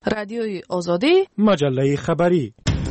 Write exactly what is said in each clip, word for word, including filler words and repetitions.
رادیوی آزادی، مجله خبری.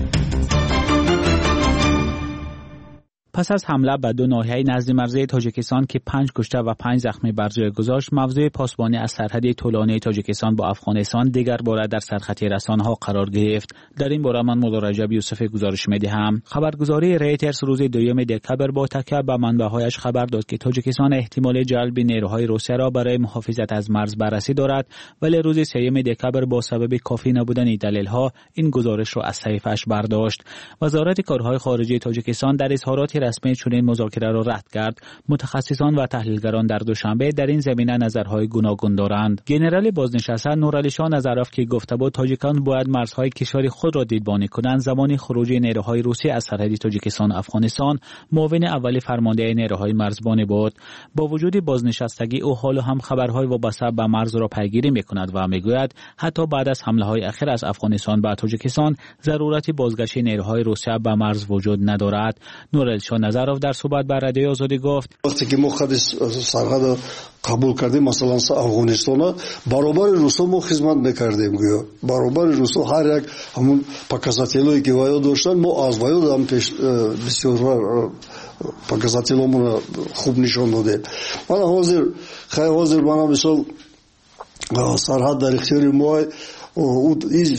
پس از حمله به دو ناحیه نزد مرزی تاجیکستان که پنج کشته و پنج زخمی بر جای گذاشت، موضوع پاسبانی از سرحد طولانی تاجیکستان با افغانستان دیگر باره در سرخط رسانه‌ها قرار گرفت. در این باره من مولا رجب یوسف گزارش می‌دهم. خبرگزاری رویترز روز دوم دکتبر با تکیه به منبع‌هایش خبر داد که تاجیکستان احتمال جلب نیروهای روسیه را برای محافظت از مرز بررسی دارد، ولی روز سوم دکتبر با سبب کافی نبودن دلایل‌ها این گزارش را از صحیفه‌اش برداشت. وزارت کارهای خارجه تاجیکستان در اظهارات رسمی چنین مذاکره را رد کرد. متخصصان و تحلیلگران در دوشنبه در این زمینه نظرهای گوناگون دارند. ژنرال بازنشسته نورعلی شاه نظرافت که گفته بود تاجیکان باید مرزهای کشور خود را دیدبانی کنند، زمانی خروج نیروهای روسی از سرحد تاجیکستان و افغانستان معاون اول فرمانده نیروهای مرزبانی بود. با وجود بازنشستگی او حال هم خبرهای وابسته به مرز را پیگیری می‌کند و می‌گوید حتی بعد از حمله‌های اخیر از افغانستان به تاجیکستان ضرورت بازگشت نیروهای روسیه به مرز وجود ندارد. نورعلی شاه نظرافت در صحبت با رادیوی آزادی گفت وقتی که ما خط سرحد قبول کردیم، مثلا افغانستان برابر روسا ما خدمت میکردیم، گویا برابر روسا هر یک همون показателی که وایو داشتن ما از وایو هم پیش بسیار показателامون خوب نشون دادیم. من حاضر خیلی حاضر من مثلا سرحد در اختیار ما او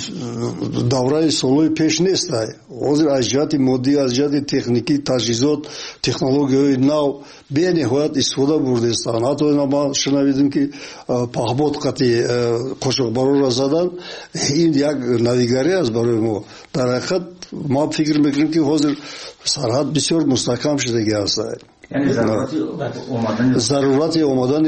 دوره سالهای پیش نیست. حاضر از جهت مادی، از جهت تکنیکی، تجهیزات، تکنولوژی نو به نهایت استفاده برده استند. حتی ما شنیدیم که پهباد قطعی قاشقبارو را زدن. این یک نویگری است برای ما. در حقیقت ما فکر میکنیم که حاضر سرحد بسیار مستحکم شده است. یعنی ضرورتی اومدن ضرورتی اومدن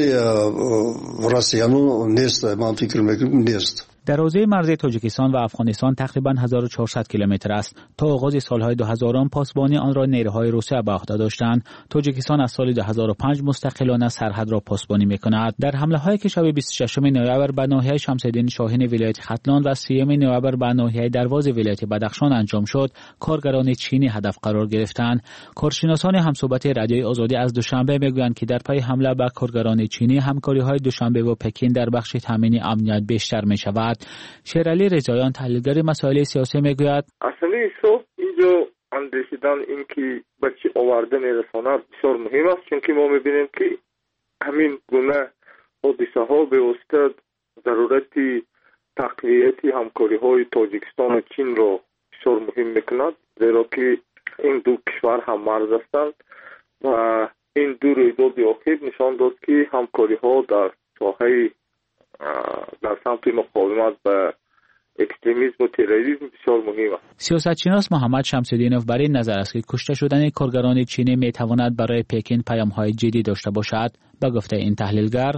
روسیانو نیست. من فکر میکنم نیست. در حوزه مرزی تاجیکستان و افغانستان تقریباً هزار و چهارصد کیلومتر است. تا آغاز سالهای دو هزار پاسبانی آن را نیروهای روسیه به عهده داشتند. تاجیکستان از سال دو هزار و پنج مستقلانه سرحد را پاسبانی می‌کند. در حمله‌هایی که شب بیست و ششم نوامبر به ناحیه شمس‌الدین شاهین ولایت ختلان و سوم نوامبر به ناحیه درواز ولایت بدخشان انجام شد، کارگران چینی هدف قرار گرفتند. کارشناسان همصحبت رادیوی آزادی از دوشنبه می‌گویند که در پی حمله به کارگران چینی همکاری‌های دوشنبه و پکین در بخش تامین امنیت بیشتر می‌شود. شیرعلی رضاییان تحلیلگر مسائل سیاسی میگوید اصلی صبح اینجا اندیشیدن این که به چی آوردن رسانه بسیار مهم است، چون که ما میبینیم که همین گونه حادثه ها به واسطه ضرورت تقویت همکاری های تاجیکستان و چین را بسیار مهم میکند، زیرا که این دو کشور هم مرز هستند و این دو رویداد اخیر نشان داد که همکاری ها در ساحه در سمت مقاومت به اکستریمیسم و تروریسم بسیار مهم است. سیاستشناس محمد شمس‌الدینوف بر این نظر است که کشته شدن کارگران چینی میتواند برای پکین پیام‌های جدی داشته باشد. با گفته این تحلیلگر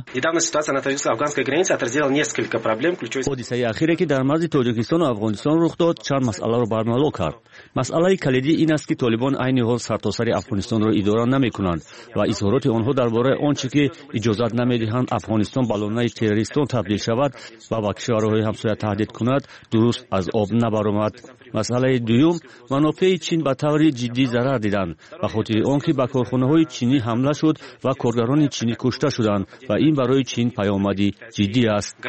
حادثه اخیری که در مرز تاجیکستان و افغانستان رخ داد چند مسئله را برملا کرد. مسئله کلیدی این است که طالبان عین حال سرتاسر افغانستان را اداره نمی‌کنند و اظهارات آنها درباره آنچه که اجازت نمی‌دهند افغانستان بالونه تروریستان تبدیل شود و با کشورهای همسایه تهدید کند درست از آب نبرآمد. مسئله دوم، منافع چین به طور جدی ضرر دیدند به خاطر آنکه به کارخانه‌های چینی حمله شد و کارگران چینی کشته شدند و این برای چین پیامدی جدی است.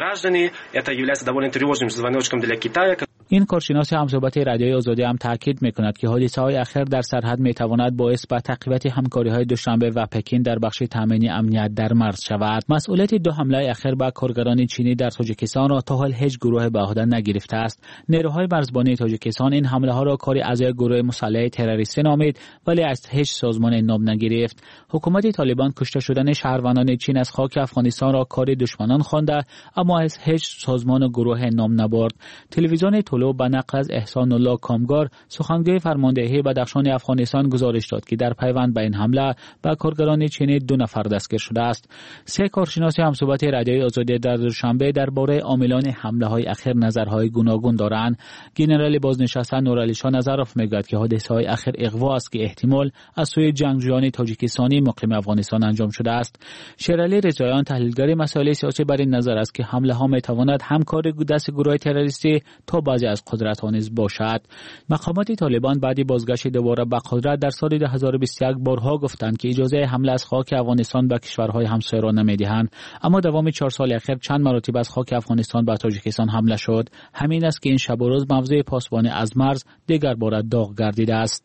این کارشناس همصحبت رادیوی آزادی هم تاکید می‌کند که حادثه‌های اخیر در سرحد می‌تواند باعث به تقویت همکاری‌های دوشنبه و پکین در بخش تامین امنیت در مرز شود. مسئولیت دو حمله اخیر به کارگران چینی در تاجیکستان را تا حال هیچ گروه به عهده نگرفته است. نیروهای مرزبانی تاجیکستان این حمله‌ها را کار اعضای گروه مسلح تروریستی نامید، ولی از هیچ سازمان نام نگرفت. حکومت طالبان کشته شدن شهروندان چین از خاک افغانستان را کار دشمنان خوانده، اما از هیچ سازمان و گروه نام نبرد. تلویزیون طلوع به نقل از احسان الله کامگار سخنگوی فرماندهی بدخشان افغانستان گزارش داد که در پیوند به این حمله به کارگران چینی دو نفر دستگیر شده است. سه کارشناس همصحبت رادیوی آزادی در دوشنبه درباره عاملان حمله‌های اخیر نظرهای گوناگون دارند. ژنرال بازنشسته نورعلی شاه نظرافت میگوید که حادثه‌های اخیر اغوا است که احتمال از سوی جنگجویان تاجیکستانی مقیم افغانستان انجام شده است. شیرعلی رضاییان تحلیلگر مسائل سیاسی بر این نظر است که حمله ها میتواند همکار دست گروه تروریستی تا بعضی از قدرت آنیز باشد. مقامات طالبان بعد بازگشت دوباره به قدرت در سال دو هزار و بیست و یک بارها گفتند که اجازه حمله از خاک افغانستان به کشورهای همسایه را نمیدهند، اما دوام چهار سال اخیر چند مراتب از خاک افغانستان به تاجیکستان حمله شد. همین است که این شب و روز موضوع پاسبانی از مرز دیگر بار داغ گردیده است.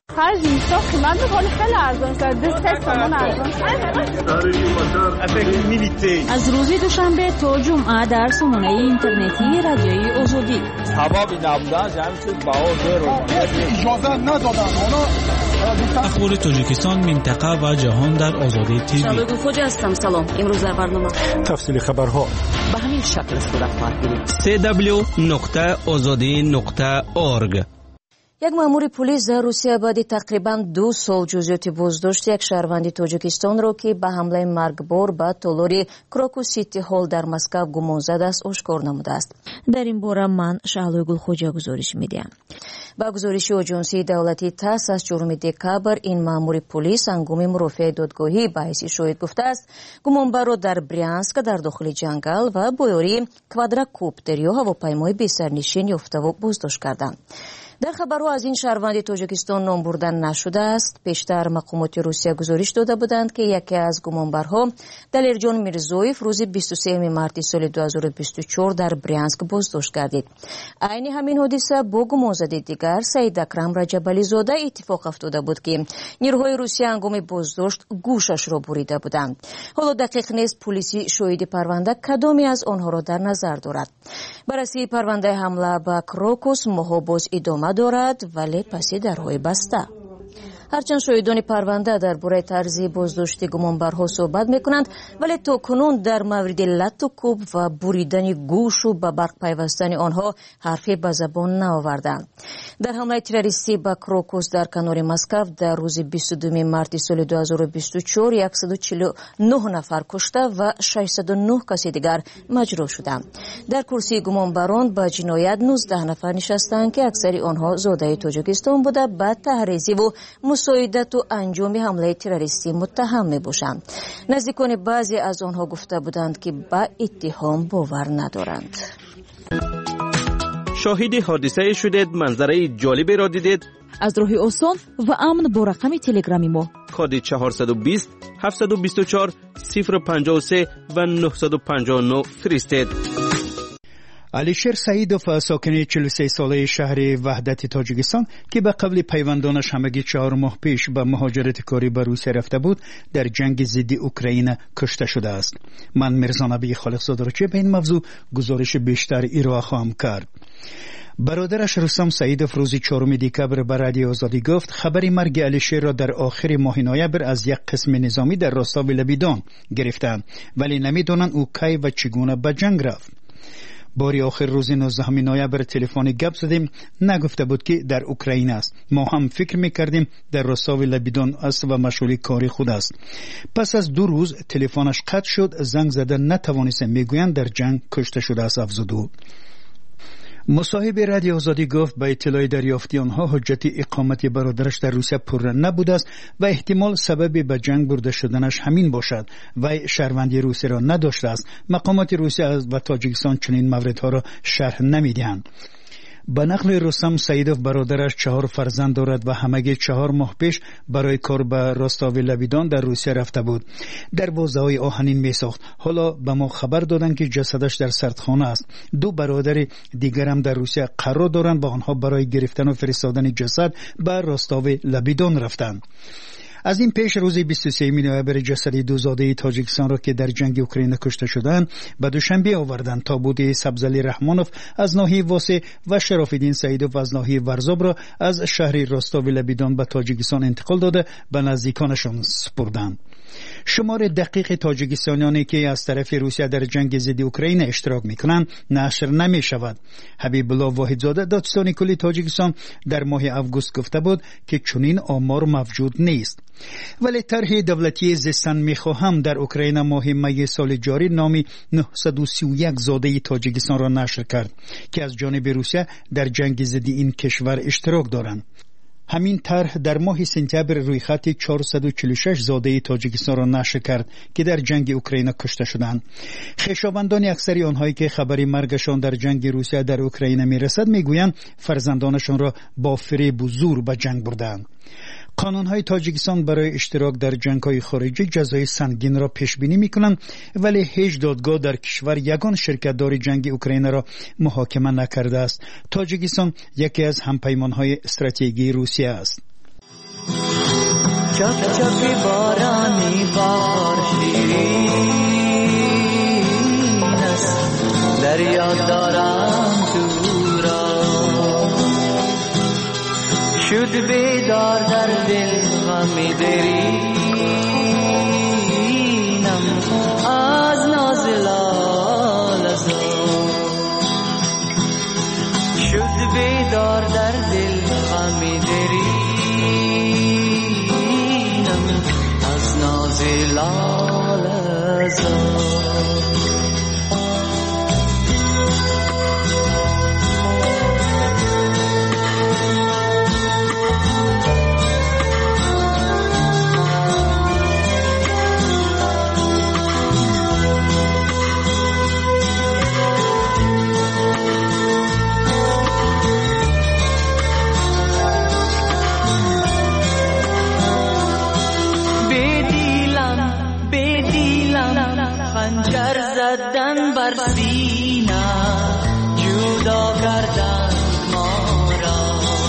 از روز دوشنبه تا جمعه در سامانه اینترنتی رادیوی آزادی اخبار تاجیکستان، منطقه و جهان در آزادی تیوی. شالوگو خوجا هستم. سلام. امروز در برنامه تفصیل خبرها به همین شکل صورت خواهد گرفت. دبلیو دبلیو دبلیو نقطه آزادی نقطه اورگ. یک مأمور پلیس در روسیه بعد تقریبا دو سال جزئیات بازداشت یک شهروند تاجیکستان را که به حمله مرگبار به تالار کراکوس سیتی هال در مسکو گمان زده است آشکار نموده است. در این باره من شعلوی گلخوجا گزارش میدهم. با گزارش آژانسی دولتی تاس از چهارم دکامبر این مأمور پلیس هنگام مرافعه دادگاهی به حیث شاهد گفته است گمانبر را در برянسک در داخل جنگل و با یاری کوادروکوپتر یا هواپیمای بی سرنشین یافته و بازداشت کردند. در خبرها از این شهروند تاجیکستان نام بردن نشده است. پیشتر مقامات روسیه گزارش داده بودند که یکی از گمانبرها دلیرجان میرزویف روز بیست و سوم مارس سال دو هزار و بیست و چهار در برянسک بازداشت گردید. عین همین حادثه با گمانزده دیگر سعید اکرم رجبالی زاده اتفاق افتاده بود که نیروهای روسیه هنگام بازداشت گوشش را بریده بودند. حالا دقیق نیست پلیسی شاهد پرونده کدامی از آنها را در نظر دارد. بررسی پرونده حمله به کراکوس ماها باز ادامه دارد ولی پسی درهای بسته. هرچند شاهدان پرونده درباره طرز بازداشت گمانبرها صحبت میکنند ولی تا کنون در مورد لط و کوب و بریدن گوش و به برق پیوستن آنها حرفی به زبان نآوردند. در حمله تروریستی به کراکوس در کنار مسکو در روز بیست و دو مارس سال دو هزار و بیست و چهار صد و چهل و نه نفر کشته و ششصد و نه کس دیگر مجروح شدند. در کرسی گمانبران به جنایت نوزده نفر نشستند که اکثر آنها زاده تاجیکستان بوده به تحریض و مساعدت و انجام حمله تروریستی متهم می باشند. نزدیکان بعضی از آنها گفته بودند که به اتهام باور ندارند. شاهد حادثه شدید، منظره جالبی را دیدید؟ از راه آسان و امن با رقم تلگرامی ما کد چهارصد و بیست هفتصد و بیست و چهار صفر پنجاه و سه و نهصد و پنجاه و نه فرستید. علیشیر سعیدوف ساکن چهل و سه ساله شهر وحدت تاجیکستان که به قبل پیوندانش همگی چهار ماه پیش به مهاجرت کاری به روسیه رفته بود در جنگ ضد اوکراین کشته شده است. من میرزا نبی خالقزاده را چه به این موضوع گزارش بیشتر ارائه خواهم کرد. برادرش رستم سعیدوف روز چهارم دکامبر به رادیو آزادی گفت خبر مرگ علیشیر را در آخر ماه نوامبر از یک قسم نظامی در راستاو لبیدان گرفتند ولی نمیدونند او کی و چگونه به جنگ رفت. باری آخر روز نوزدهم نوامبر تلفن گپ زدیم، نگفته بود که در اوکراین است. ما هم فکر میکردیم در راستاو لبیدان است و مشغول کاری خود است. پس از دو روز تلفنش قطع شد، زنگ زده نتوانست، میگویند در جنگ کشته شده است افزود. مصاحب رادیو آزادی گفت به اطلاع دریافتی آنها حجت اقامت برادرش در روسیه پر نبوده است و احتمال سبب به جنگ برده شدنش همین باشد و شهروندی روسیه را نداشته است. مقامات روسیه و تاجیکستان چنین موردها را شرح نمیدهند. به نقل رستم سعیدوف برادرش چهار فرزند دارد و همگی چهار ماه پیش برای کار به راستاو لبیدان در روسیه رفته بود. در بازهای آهنین می ساخت. حالا به ما خبر دادند که جسدش در سردخانه است. دو برادر دیگر هم در روسیه قرار دارند و آنها برای گرفتن و فرستادن جسد به راستاو لبیدان رفتند. از این پیش روز بیست و سوم نوامبر جسد دو زاده تاجیکستان را که در جنگ اوکراین کشته شدند به دوشنبه آوردند. تابوت سبزعلی رحمانوف از ناحیه واسه و شرافالدین سعیدوف از ناحیه ورزاب را از شهر راستاو لبیدان به تاجیکستان انتقال داده به نزدیکانشان سپردند. شمار دقیق تاجیکستانیانی که از طرف روسیه در جنگ ضد اوکراین اشتراک میکنند نشر نمی شود. حبیب الله واحدزاده دادستان کلی تاجیکستان در ماه آگوست گفته بود که چنین آمار موجود نیست. ولی طرح دولتی زیستن میخواهم در اوکراین ماه می سال جاری نام نهصد و سی و یک زاده تاجیکستان را نشر کرد که از جانب روسیه در جنگ ضد این کشور اشتراک دارند. همین طرح در ماه سپتامبر روی خط چهارصد و چهل و شش زاده تاجیکستان را نشر کرد که در جنگ اوکراین کشته شدند. خویشاوندان اکثری آنهایی که خبری مرگشان در جنگ روسیه در اوکراین میرسد میگویند فرزندانشان را با فریب و زور به جنگ بردند. قانون‌های تاجیکستان برای اشتراک در جنگ‌های خارجی جزای سنگین را پیش بینی می‌کنند، ولی هیچ دادگاه در کشور یگان شرکت‌دار جنگ اوکراین را محاکمه نکرده است. تاجیکستان یکی از همپیمان‌های استراتژیکی روسیه است. چک چک بارانی بهار شیرین است، دریا دارم تو شد بیدار در دل غم درینم از ناز لالزار، شد بیدار در دل غم درینم از ناز لالزار. خنجر زدن بر سینه جدا کردن ما را،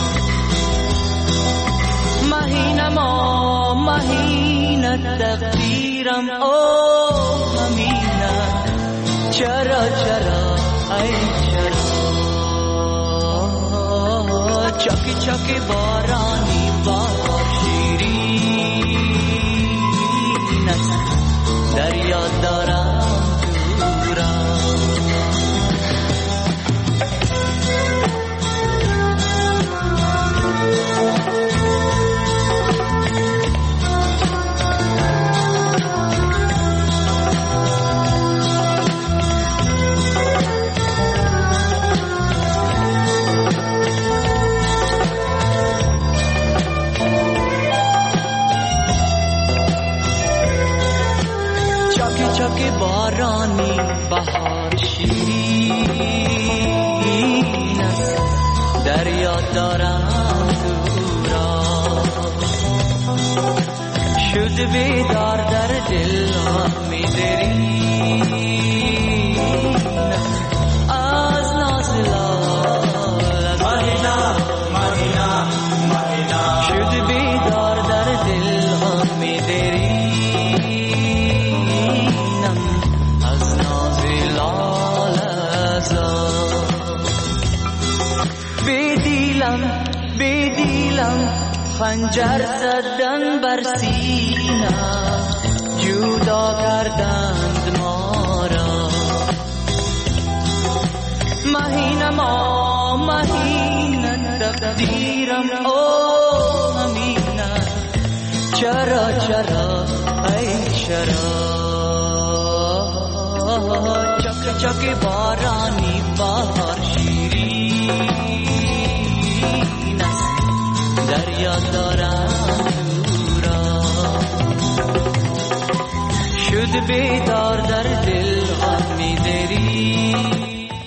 مهینه ما مهینه تقدیرم او همینه، چرا چرا ای چرا چاکی چاکی بارانی بهار شیرین است، دریا دارم چاکی بارانی بهار شیرین است، دریا دارم تو را شد بیدار در دل غم درین از ناز لالزار، مهینه مهینه مهینه شد بیدار در دل غم درین بدیلم خنجر زدن بر سینه جدا کردند ما را، مهینه ما مهینه تقدیرم او همینه، چرا چرا ای چرا چک چک بارانی بهار شیرین است، دریا دارم را شد بیدار در دل غم درین.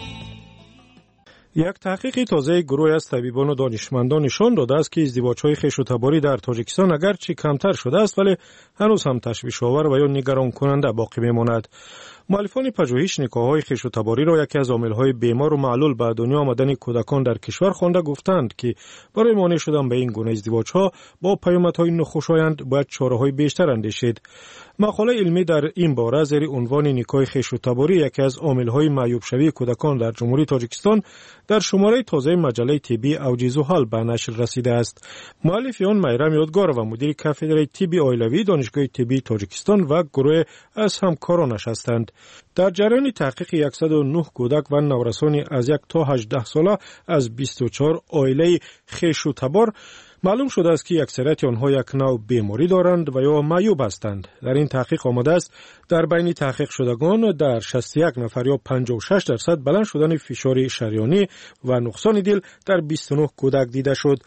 یک تحقیق تازه گروه از طبیبان و دانشمندان نشان داده است که ازدواج‌های خویش‌وتباری در تاجیکستان اگرچه کمتر شده است ولی هنوز هم تشویش‌آور و یا نگران کننده باقی می‌ماند. مؤلفان پژوهش نکاح‌های خویش‌وتباری را یکی از عامل‌های بیمار و معلول به دنیا آمدن کودکان در کشور خوانده گفتند که برای مانع شدن به این گونه ازدواج‌ها با پیامدهای ناخوشایند باید چاره‌های بیشتر اندیشید. مقاله علمی در این باره زیر عنوان نکاح خویش‌وتباری یکی از عامل‌های معیوب شوی کودکان در جمهوری تاجیکستان در شماره تازه مجله طبی اوج زحل به نشر رسیده است. مؤلف آن میرم یادگار و مدیر کافدرای طب عائلوی دانشگاه طبی تاجیکستان و گروه از همکارانش هستند. در جریان تحقیق صد و نه کودک و نورسانی از یک تا هجده ساله از بیست و چهار عائله خویش‌وتبار معلوم شده است که اکثریت آنها یک نوع بیماری دارند و یا معیوب هستند. در این تحقیق آمده است در بین تحقیق شدگان در شصت و یک نفر یا پنجاه و شش درصد بلند شدن فشار شریانی و نقصان دل در بیست و نه کودک دیده شد.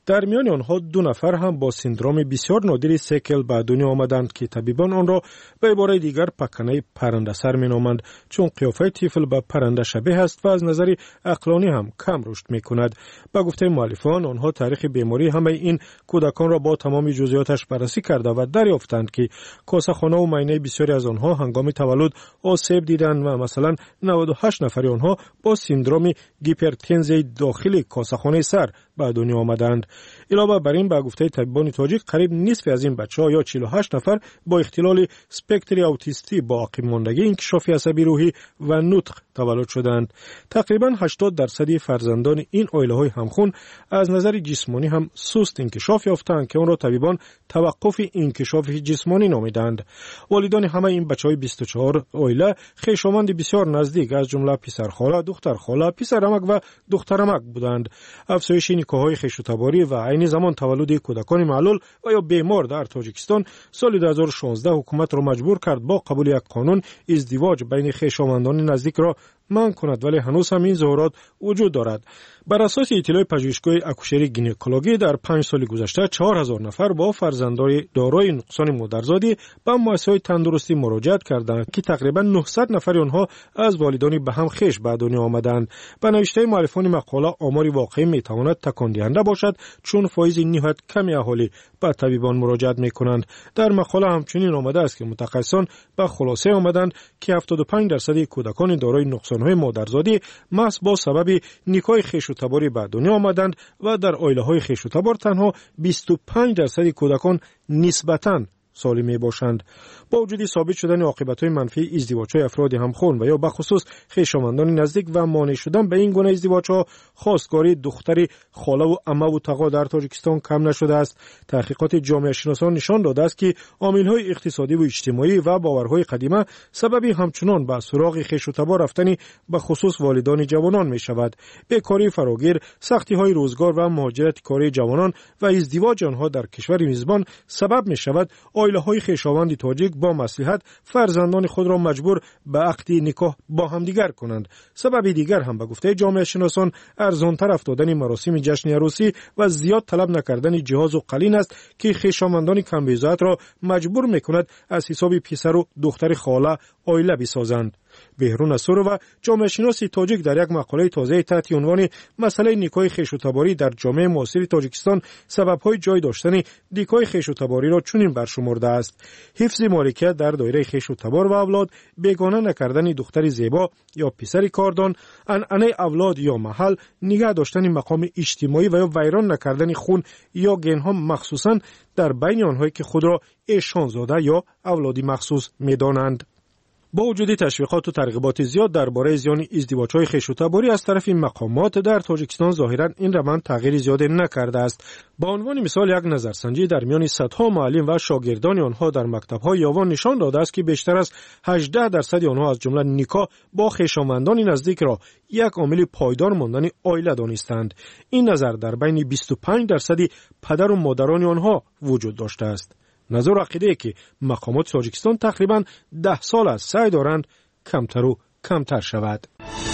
در میان آنها دو نفر هم با سندروم بسیار نادر سیکل به دنیا آمدند که طبیبان آن را به عبارت دیگر پکنه پرنده‌سر می‌نامند، چون قیافه طفل به پرنده شبیه است و از نظر عقلانی هم کم رشد می‌کند. با گفته مؤلفان آنها تاریخ بیماری همه این کودکان را با تمام جزئیاتش بررسی کرده و دریافتند که کاسه‌خانه و معاینه بسیاری از آنها هنگام تولد آسیب دیدند و مثلا نود و هشت نفر آنها با سندروم هیپرتنزی داخل کاسه‌خانه سر به دنیا آمدند. علاوه بر این با گفته طبیبان تاجیک قریب نصف از این بچه‌ها یا چهل و هشت نفر با اختلال اسپکتر اوتیستی با عقب ماندگی انکشاف عصبی روحی و نطق تولد شدند. تقریبا هشتاد درصد فرزندان این عائله‌های همخون از نظر جسمانی هم سست انکشاف یافتند که آن را طبیبان توقف انکشاف جسمانی نامیدند. والدان همه این بچه‌های بیست و چهار عائله خویشاوند بسیار نزدیک از جمله پسر خاله، دختر خاله، پسر عمک و دختر عمک بودند. افزایش نکاح‌های خویش‌تباری و عین زمان تولد کودکان معلول و یا بیمار در تاجیکستان سال دو هزار و شانزده حکومت را مجبور کرد با قبول یک قانون ازدواج بین خویشاوندان نزدیک را منع کند، ولی هنوز هم این ظاهرات وجود دارد. بر اساس اطلاع پژوهشگاه اکوشری گینکولوژی در پنج سال گذشته چهار هزار نفر با فرزندان دارای نقصان مادرزادی به مؤسسه‌های تندرستی مراجعت کردند که تقریبا نهصد نفر آنها از والدان به هم خویش به دنیا آمدند. به نوشته مؤلفان مقاله آمار واقعی میتواند تکان دهنده باشد، چون فایز نهایت کمی اهالی به طبیبان مراجعت میکنند. در مقاله همچنین آمده است که متخصصان به خلاصه آمدند که هفتاد و پنج درصد کودکان دارای نقصان‌های مادرزادی محض با سبب نکاح خویش‌تباری به دنیا آمدند و در عائله‌های خویش‌تبار تنها بیست و پنج درصد کودکان نسبتاً سالم می باشند. با وجود ثابت شدن عاقبت‌های منفی ازدواج‌های افراد همخون و یا به خصوص خویشاوندان نزدیک و مانع شدن به این گونه ازدواج‌ها، خواستگاری دختری خاله و عمه و تقا در تاجیکستان کم نشده است. تحقیقات جامعه شناسان نشان داده است که عامل‌های اقتصادی و اجتماعی و باورهای قدیمه سببی همچنان به سراغ خویش‌تبار رفتن به خصوص والدان جوانان می‌شود. بیکاری فراگیر، سختی‌های روزگار و مهاجرت کاری جوانان و ازدواج آنها در کشور میزبان سبب می‌شود عائله‌های خویشاوند تاجیک با مصلحت فرزندان خود را مجبور به عقد نکاح با همدیگر کنند. سبب دیگر هم به گفته جامعه شناسان ارزان‌تر افتادن مراسم جشن عروسی و زیاد طلب نکردن جهاز و قلین است که خویشاوندان کم بضاعت را مجبور می‌کند از حساب پسر و دختر خاله عائله بسازند. بهرون اسور و جامعه شناسی تاجیک در یک مقاله تازه تحت عنوان مسئله نکاح خویش‌تباری در جامعه معاصر تاجیکستان سبب‌های جای داشتن نکاح خویش‌تباری را چنین برشمرده است: حفظ مالکیت در دایره خویش‌تبار و اولاد، بیگانه نکردن دختر زیبا یا پسر کاردان، عنعنه اولاد یا محل، نگاه داشتن مقام اجتماعی و یا ویران نکردن خون یا گنها، مخصوصاً در بین آنهایی که خود را ایشانزاده یا اولادی مخصوص می‌دانند. با وجود تشویقات و ترغیبات زیاد درباره زیان ازدواج‌های خویش‌تباری از طرف مقامات در تاجیکستان، ظاهراً این روند تغییر زیادی نکرده است. با عنوان مثال یک نظرسنجی در میان صدها معلم و شاگردان آنها در مکتب‌های یاوان نشان داده است که بیشتر از هجده درصد آنها از جمله نکاح با خویشاوندان نزدیک را یک عامل پایدار ماندن عائله دانستند. این نظر در بین بیست و پنج درصد پدر و مادران آنها وجود داشته است. نظر عقیده که مقامات تاجیکستان تقریباً ده سال از سعی دارند کمتر و کمتر شود.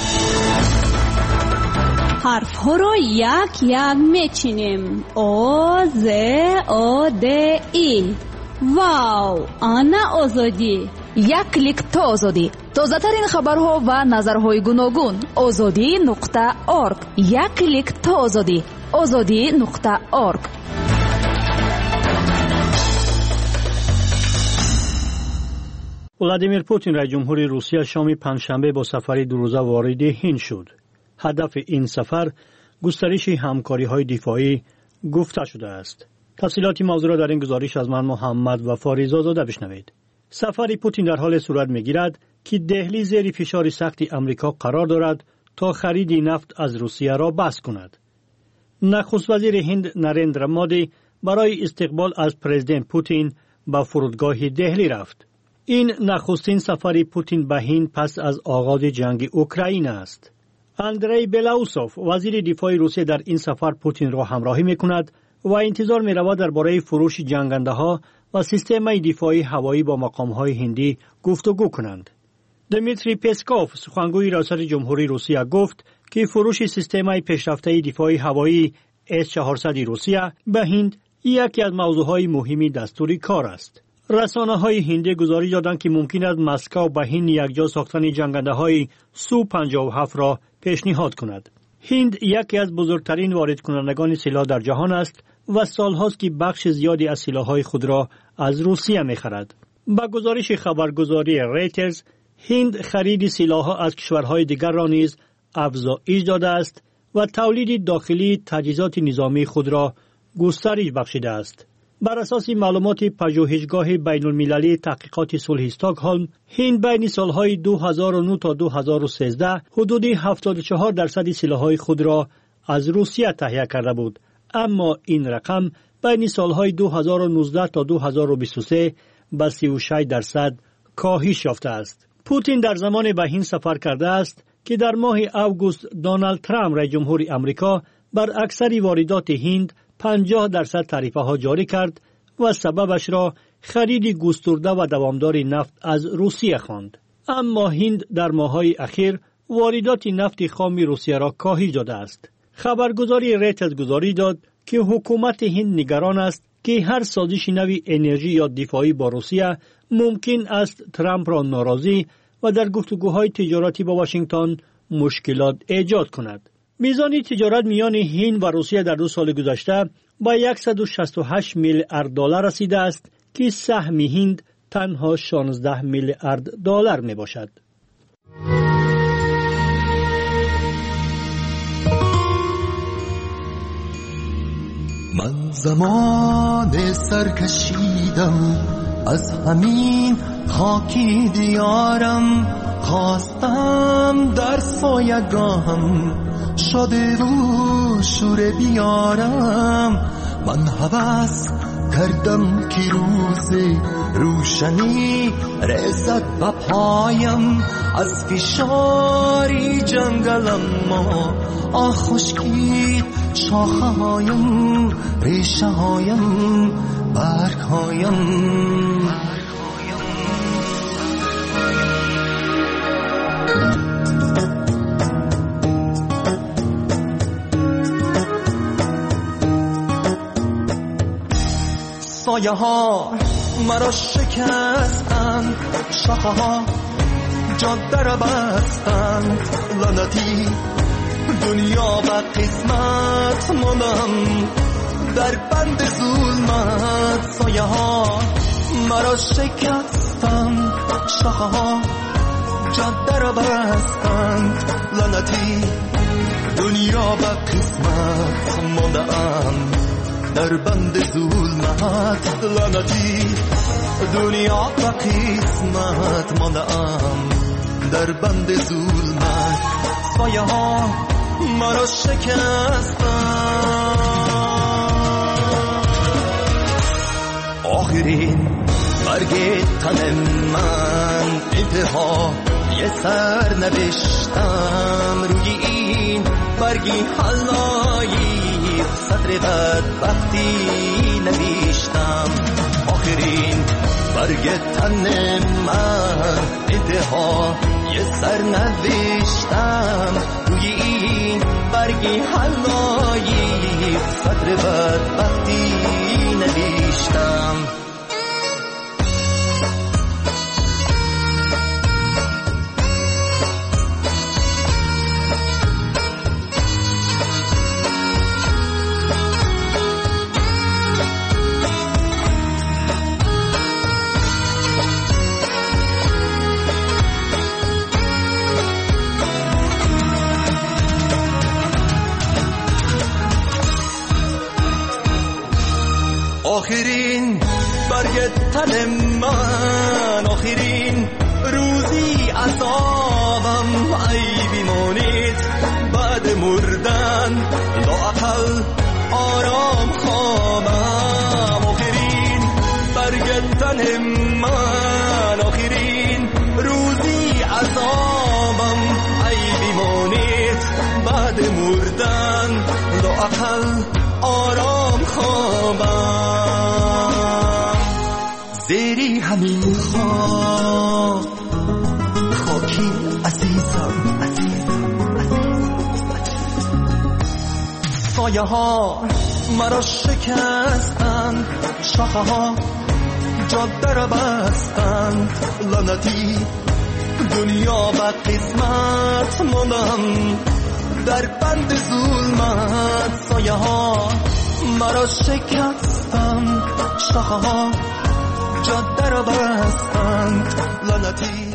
حرف ها را یک یک میچینیم. او ز او د ای. واو، آنا آزادی. یک کلیک تا آزادی. تازه ترین خبرها و نظرهای گوناگون. آزادی نقطه ارگ. یک کلیک تا آزادی. آزادی نقطه ارگ. ولادیمیر پوتین رئیس جمهور روسیه شام پنجشنبه با سفری دو روزه وارد هند شد. هدف این سفر گسترش همکاری‌های دفاعی گفته شده است. تفصیلات موضوع را در این گزارش از من محمد وفاری زاده بشنوید. سفر پوتین در حال صورت می‌گیرد که دهلی زیر فشار سخت آمریکا قرار دارد تا خرید نفت از روسیه را بس کند. نخست وزیر هند نریندرا مودی برای استقبال از پرزیدنت پوتین به فرودگاه دهلی رفت. این نخستین سفر پوتین به هند پس از آغاز جنگ اوکراین است. اندری بلاوسوف وزیر دفاع روسیه در این سفر پوتین را همراهی می‌کند و انتظار می‌رود درباره فروش جنگنده‌ها و سیستم دفاعی هوایی با مقام‌های هندی گفتگو کنند. دمیتری پسکوف سخنگوی ریاست جمهوری روسیه گفت که فروش سیستم پیشرفته دفاعی هوایی اس چهارصد روسیه به هند یکی از موضوعهای مهمی دستور کار است. رسانه‌های هندی گزارش دادند که ممکن است مسکو به هند یکجا ساختن جنگنده‌های سو پنجاه و هفت را پیشنهاد کند. هند یکی از بزرگترین وارد کنندگان سلاح در جهان است و سالهاست که بخش زیادی از سلاح‌های خود را از روسیه می‌خرد. با گزارش خبرگزاری ریترز، هند خرید سلاح‌ها از کشورهای دیگر را نیز افزایش داده است و تولید داخلی تجهیزات نظامی خود را گسترش بخشیده است. بر اساس معلومات پژوهشگاه بین المللی تحقیقات صلح استکهلم، هند بین سالهای دو هزار و نه تا دو هزار و سیزده حدود هفتاد و چهار درصد سلاح‌های خود را از روسیه تهیه کرده بود، اما این رقم بین سالهای دو هزار و نوزده تا دو هزار و بیست و سه به سی و شش درصد کاهش یافته است. پوتین در زمان به هند سفر کرده است که در ماه اوگوست دونالد ترامپ رئیس جمهور امریکا بر اکثر واردات هند پنجاه درصد تعرفه ها جاری کرد و سببش را خرید گسترده و دوامدار نفت از روسیه خواند. اما هند در ماه‌های اخیر واردات نفت خام روسیه را کاهش داده است. خبرگزاری ریترز گزارش داد که حکومت هند نگران است که هر سازش نوی انرژی یا دفاعی با روسیه ممکن است ترامپ را ناراضی و در گفتگوهای تجارتی با واشنگتن مشکلات ایجاد کند. میزان تجارت میان هند و روسیه در دو سال گذشته با صد و شصت و هشت میلیارد دلار رسیده است که سهم هند تنها شانزده میلیارد دلار می باشد. من زمان سرکشیدم از همین خاکی دیارم، خواستم در سایگاهم شده و شوره بیارم. من هوس کردم که روز روشنی رسد به پایم، از فشاری جنگلم ما آه خشکید شاخه هایم، ریشه هایم، برگ هایم. سایه ها مرا شکستند، شاخه ها جاده را بستند، لعنتی دنیا و قسمت ماندم در بند ظلمت. سایه ها مرا شکستند، شاخه ها جاده را بستند، لعنتی دنیا و قسمت ماندم در بند ظلمت. لعنتی دنیا و قسمت ماندم در بند ظلمت. سایه ها مرا شکستند. آخرین برگ تن من انتها یه سر نوشتم، روی این برگی حلایی سطر بدبختی نوشتم. آخرین برگ تن من انتها یه سر نوشتم، روی این برگی حلایی سطر بدبختی نوشتم. آخرین برگ تن من، آخرین روزی عذابم، ای بیمانید بعد مردن لااقل آرام خوابم. آخرین برگ تن من، آخرین روزی عذابم، ای بیمانید بعد مردن لااقل آرام خوابم. زیری همین خواب خاکی عزیزم، عزیزم، عزیزم. سایه ها مرا شکستند، شاخه ها جاده را بستند، لعنتی دنیا و قسمت ماندم در بند ظلمت. سایه ها مرا شکستند، شاخه ها جاده را بستند، لعنتی.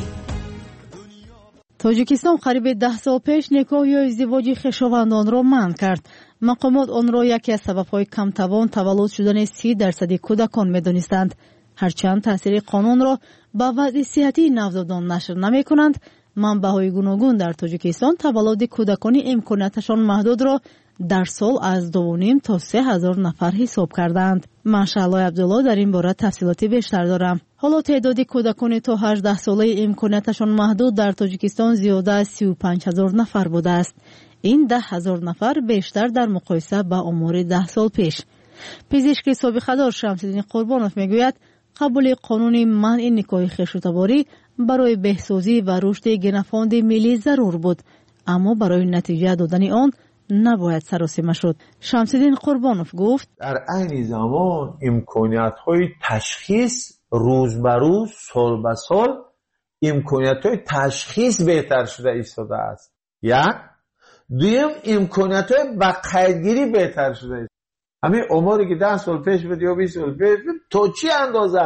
تاجیکستان قریب ده سال پیش نکاح یا ازدواج خویشاوندان را منع کرد. مقامات آن را یکی از سبب‌های کمتوان تولد شدن سی درصد کودکان می‌دانستند. هرچند تاثیر قانون را به وضع صحتی نوزادان نشر نمی‌کنند، منبع‌های گوناگون در تاجیکستان تولد کودکان امکاناتشان محدود را در سال از دو و نیم تا سه هزار نفر حساب کردند. ماشاءالله عبدالله در این باره تفصیلاتی بیشتر دارم. حالا تعداد کودکان تا هجده ساله امکاناتشان محدود در تاجیکستان زیاده از سی و پنج هزار نفر بوده است. این ده هزار نفر بیشتر در مقایسه با آمار ده سال پیش. پزشک سابقه‌دار شمس‌الدین قربانوف میگوید قبول قانون منع نکاح خویشاوندی برای بهسازی و رشد گنفاند ملی ضرور بود، اما برای نتیجه دادن آن نباید سراسیمه شد. شمس‌الدین قربانوف گفت در عین زمان امکانیت‌های تشخیص روز به روز، سال به سال امکانیت‌های تشخیص بهتر شده ایستاده است. یک دویم امکانیت‌های با قیدگیری بهتر شده است. همین عمری که ده سال پیش بود یا بیست سال پیش بود، تو چی اندازه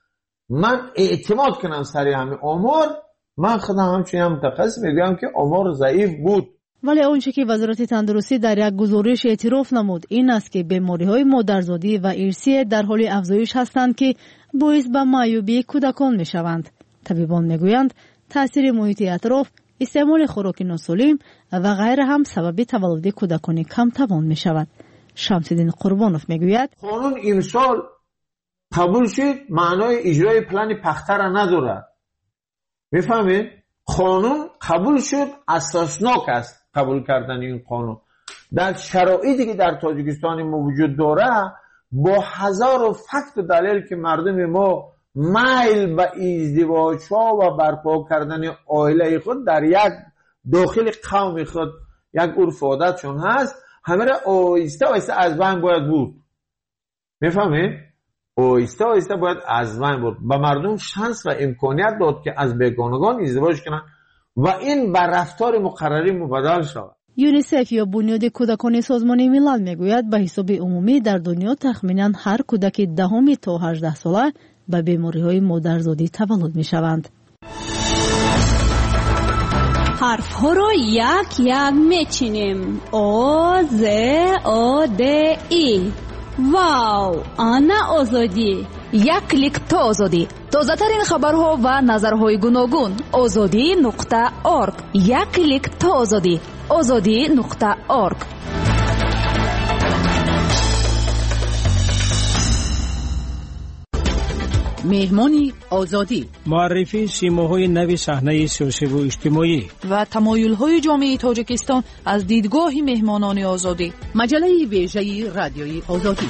من اعتماد کنم سری همین عمر، من خودم همچنین متخصص میگم که عمر ضعیف بود. ولی آنچه که وزارت تندرستی در یک گزارش اعتراف نمود این است که بیماری‌های مادرزادی و ارثی در حال افزایش هستند که باعث به معیوبی کودکان می‌شوند. طبیبان میگویند تاثیر محیط اطراف، استعمال خوراک ناسالم و غیره هم سبب تولد کودکان کم توان می‌شود. شمس‌الدین قربانوف میگوید قانون امسال قبول شد، معنای اجرای پلان پخته را ندارد. میفهمید؟ قانون قبول شد، اساسناک است قبول کردن این قانون. در شرایطی که در تاجیکستان ما وجود داره، با هزار و فکت و دلیل که مردم ما میل به ازدواج ها و برپا کردن عائله خود در یک داخل قوم خود یک عرف عادتشون هست، همه را آهسته آهسته از بین باید بود. میفهمید؟ آهسته آهسته باید از بین بود. به مردم شانس و امکانیت داد که از بیگانگان ازدواج کنند و این بر رفتار مقرری مبادل شود. یونیسف یا بنیاد کودکان سازمان ملل میگوید به حساب عمومی در دنیا تخمینا هر کودک دهم تا هجده ساله به بیماری‌های مادرزادی تولد میشوند. حرف ها رو یک یک میچینیم. او ز او د ای. واو، آنا آزادی. یک کلیک تا آزادی. تازه ترین خبرها و نظرهای گوناگون. آزادی نقطه اورگ. یک کلیک تا آزادی. آزادی نقطه اورگ. مهمانی آزادی، معرفی سیماهای نوی صحنه سیاسی و اجتماعی و تمایل‌های جامعه تاجیکستان از دیدگاه مهمانان آزادی. مجله ویژه رادیوی آزادی.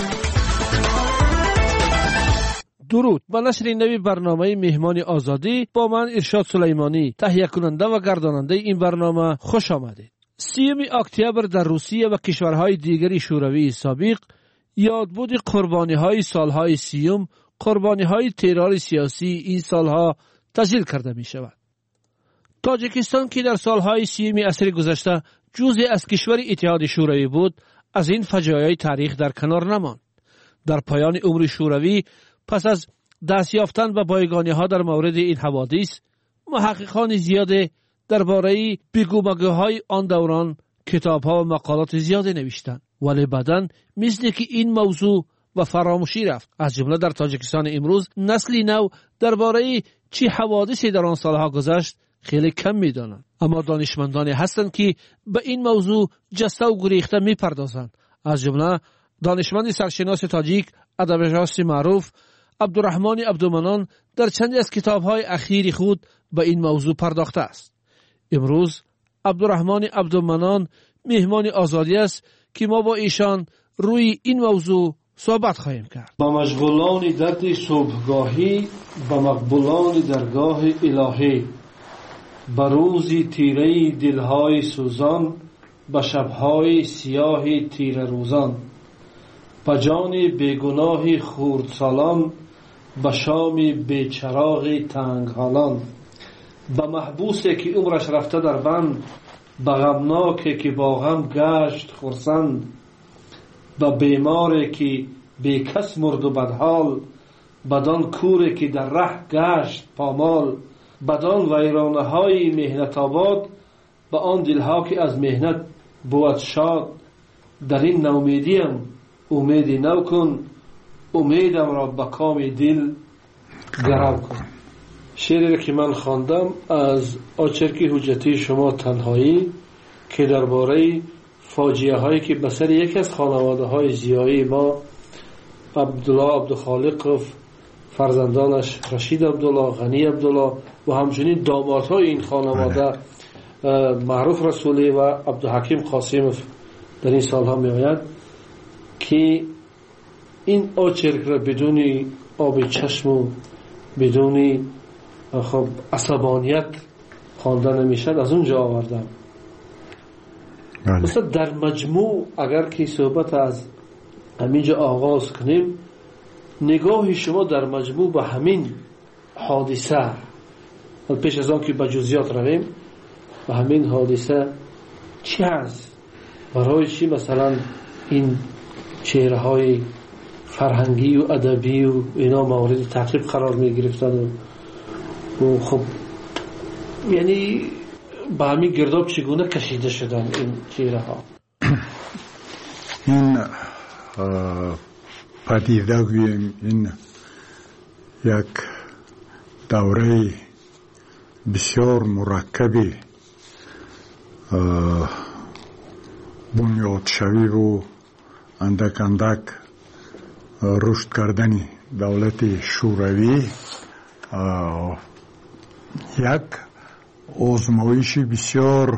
درود. با نشر نوی برنامه مهمان آزادی با من ارشاد سلیمانی، تهیه کننده و گرداننده این برنامه، خوش آمدید. سیوم اکتبر در روسیه و کشورهای دیگری شوروی سابق یادبود قربانی‌های سالهای سیوم، قربانی‌های ترور سیاسی این سالها تسجیل کرده می شود. تاجیکستان که در سالهای سیوم عصر گذشته جزئی از کشور اتحاد شوروی بود، از این فجایع تاریخ در کنار نماند. در پایان عمر شوروی، پس از دست یافتن به بایگانی‌ها در مورد این حوادث، محققان زیاد درباره بگومگوهای آن دوران کتاب‌ها و مقالات زیاد نوشتند، ولی بعداً مثل که این موضوع و فراموشی رفت. از جمله در تاجیکستان امروز نسلی نو درباره چه حوادثی در آن سالها گذشت خیلی کم می‌دانند، اما دانشمندانی هستند که به این موضوع جسته و گریخته می‌پردازند. از جمله دانشمند سرشناس تاجیک، ادبیات معروف عبدالرحمن عبدالمنان در چند از کتاب‌های اخیر خود به این موضوع پرداخته است. امروز عبدالرحمن عبدالمنان مهمان آزادی است که ما با ایشان روی این موضوع صحبت خواهیم کرد. با مشغولان درد صبحگاهی، با مقبولان درگاه الهی، با روزی تیره دلهای سوزان، به شبهای سیاه تیره روزان، به جان بیگناه خردسالان، به شام بیچراغ تنگ حالان، به محبوسی که عمرش رفته در بند، به غمناکی که با غم گشت خرسند، به بیماری که بی کس مرد و بدحال، بدان کوری که در ره گشت پامال، بدان ویرانه های مهنت آباد، به آن دلها که از مهنت بود شاد. در این نومیدیم امیدی نو کن، امیدم را به کام دل گرم کن. شعری که من خواندم از آچرکی حجتی شما تنهایی که درباره فاجعه هایی که به سر یکی از خانواده های زیایی ما، عبدالله عبدالخالق و فرزندانش رشید عبدالله، غنی عبدالله و همچنین دامادهای این خانواده معروف رسولی و عبدالحکیم قاسمов در این سالها می آید که این آچرک را بدون آب چشم و بدون خب عصبانیت خوانده نمیشد، از اونجا آوردم. مثلا در مجموع اگر که صحبت از همینجا آغاز کنیم، نگاه شما در مجموع به همین حادثه، پیش از آن که به جزئیات رویم، به همین حادثه چی هست؟ برای چی مثلا این چهره های فرهنگی و ادبی و اینا مورد تعقیب قرار می گرفتن و خب یعنی به همین گرداب چگونه کشیده شدن این چهره ها؟ این پدیده گوییم این یک دوره بسیار مرکبی بنیاد شوی و اندک اندک رشد کردن دولت شوروی یک آزمایش بسیار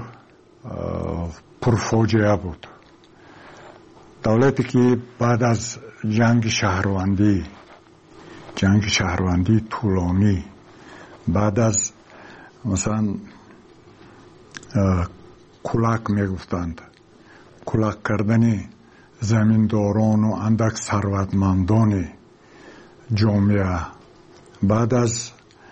پرفاجعه بود. دولتی که بعد از جنگ شهروندی جنگ شهروندی طولانی، بعد از مثلا کلک میگفتند، کلک کردن زمینداران و اندک ثروتمندان جامعه، بعد از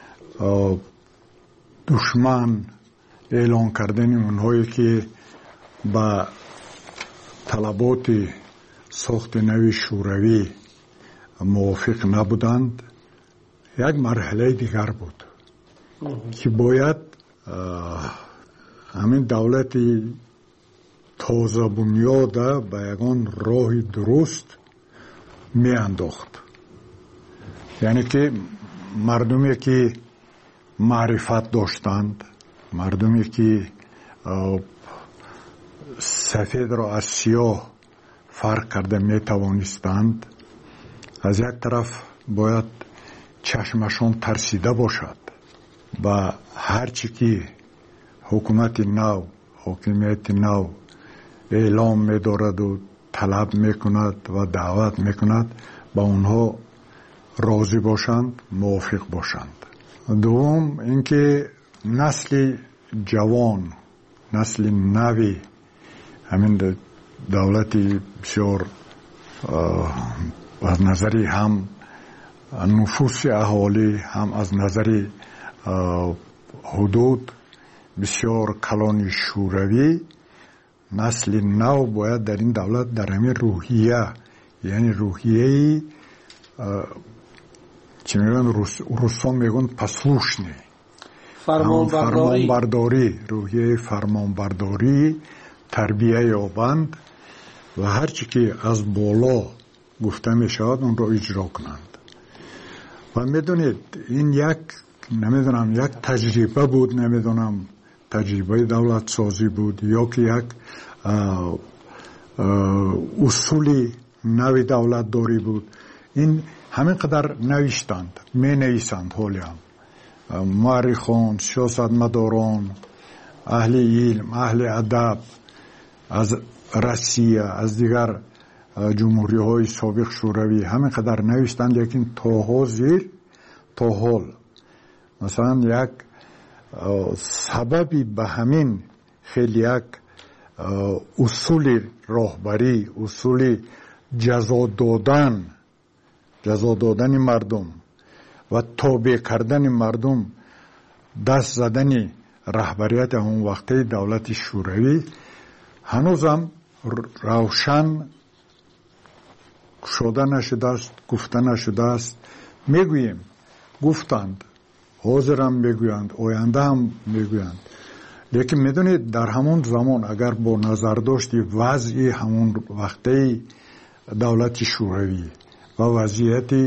دشمن اعلان کردن اونهایی که با طلبات ساخت نوی شوروی موافق نبودند، یک مرحله دیگر بود که باید همین دولت تازه بنیاده به یگان راه درست می انداخت. یعنی که مردمی که معرفت داشتند، مردمی که سفید را از سیاه فرق کرده می توانستند، از یک طرف باید چشمشان ترسیده باشد و هرچی که حکومت نو، حاکمیت نو اعلام می دارد و طلب می کند و دعوت می کند با اونها راضی باشند، موافق باشند. دوم اینکه نسل جوان، نسل نوی همین دولت بسیار از نظری هم نفوس اهالی هم از نظری حدود بسیار کلان شوروی، نسل نو باید در این دولت در همین روحیه، یعنی روحیه چی میگن روسان میگن پسلوشنی، فرمانبرداری، روحیه فرمانبرداری تربیه یابند و هرچی که از بالا گفته می شود اون را اجرا کنند. و میدونید این یک نمیدونم یک تجربه بود، نمیدونم تجربه دولت سازی بود یا که یک اصولی نوی دولت داری بود. این همین قدر نوشتند، می نویسند حالی هم مورخان، سیاستمداران، اهل علم، اهل ادب از روسیه، از دیگر جمهوری های سابق شوروی همین قدر نوشتند، لیکن تا حاضر تا حال مثلا یک سببی به همین خیلی یک اصول راهبری، اصول جزا دادن جزا دادن مردم و تابع کردن مردم، دست زدن رهبریت اون وقته دولت شوروی هنوزم روشن شده نشده است، گفته نشده است. میگوییم گفتند، حاضرم میگویند، آینده هم میگویند، لیکن میدونید در همون زمان اگر با نظر داشتی وضعی همون وقته دولت شوروی و وضعیت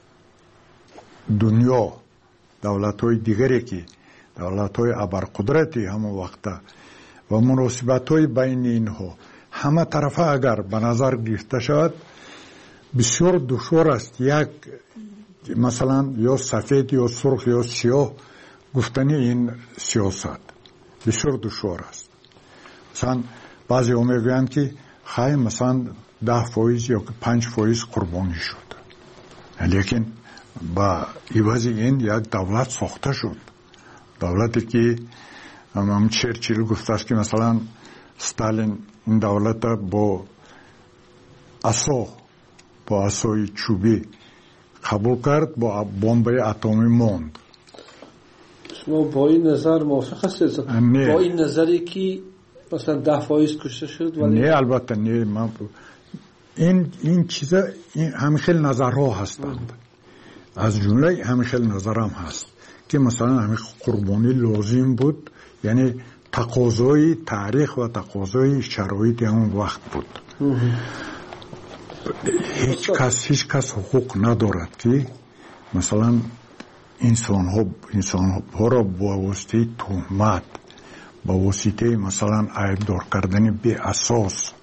دنیا، دولت های دیگری که دولت های ابرقدرتی همون وقته و مناسبت های بین اینها همه طرفه اگر به نظر گرفته شود، بسیار دشوار است یک مثلا یا سفید یا سرخ یا سیاه گفتنی این سیاست بسیار دشوار است. مثلا بعضی ها میگویند که خیلی مثلا ده فایز یا پنج فایز قربانی شد، لیکن با عوض این یک دولت ساخته شد، دولتی که هم چرچیل گفته است که مثلا ستالین این دولت با عصا با عصای چوبی قبول کرد، با بمب اتمی ماند. شما با این نظر موافق هستید؟ با این نظری که مثلا ده فایز کشته شد؟ ولی نه البته نه، من این این چیزا این همه خیلی نظرها هستند، از جمله همه خیلی نظرم هست که مثلا همه قربانی لازم بود، یعنی تقاضای تاریخ و تقاضای شرایط همون وقت بود. هیچ کس هیچ کس حقوق ندارد که مثلا انسان ها انسان ها را با واسطه تهمت، با واسطه مثلا عیبدار کردن بی اساس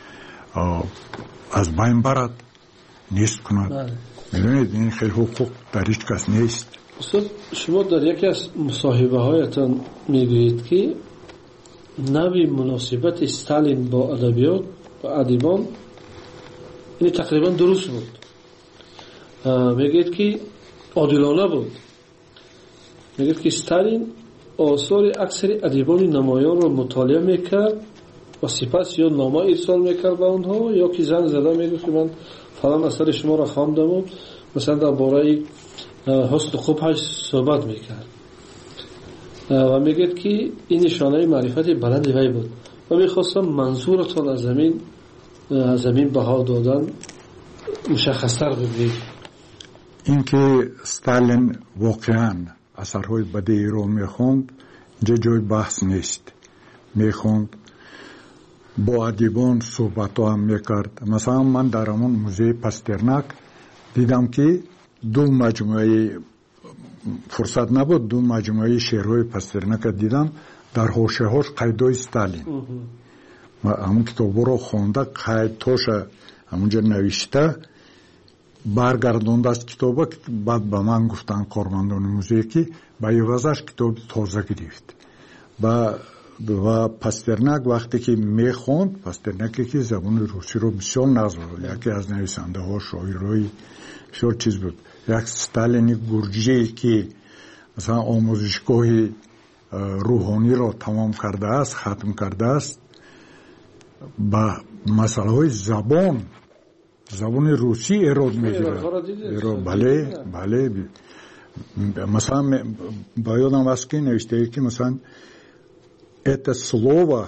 از بین برد، نیست کند. میدونید این خیلی حقوق در هیچ کس نیست. استاد شما در یکی از مصاحبه هایتان میگویید که نوی مناسبت استالین با ادبیات و ادیبان این تقریبا درست بود. میگید که عادلانه بود. میگید که استالین آثار اکثر ادیبان نمایان را مطالعه میکرد و سپس یا نامه ارسال میکرد به اونها یا که زنگ زده میگفت که من فلان اثر شما را خواندم و مثلا درباره حسن خوبش صحبت میکرد و میگید که این نشانه معرفت بلند وی بود و میخواستم منظورتان از زمین از زمین بها دادن مشخصتر بگید. این که ستالین واقعا اثرهای بدی رو میخوند اینجا جای بحث نیست، میخوند، با ادیبان صحبت ها هم میکرد. مثلا من در همون موزه پاسترناک دیدم که دو مجموعه فرصت نبود، دو مجموعه شعرهای پاسترناک دیدم، در حاشیه هاش قیدای ستالین. من همون کتاب رو خونده، قیدهاش همونجا نوشته، برگردونده از کتابا. بعد به من گفتن کارمندان موزه که به عوضش کتاب تازه گرفت. و و پاسترناک وقتی که میخوند، پاسترناکی که زبان روسی رو بسیار نظر بود، یکی از نویسنده ها شاعرای بسیار چیز بود، یک ستالینی گرجی که مثلا آموزشگاه روحانی رو تمام کرده است، ختم کرده است، با مسئله های زبان زبان روسی ایراد میگیره. بله بله مثلا با یادم است که نوشته که مثلا это слово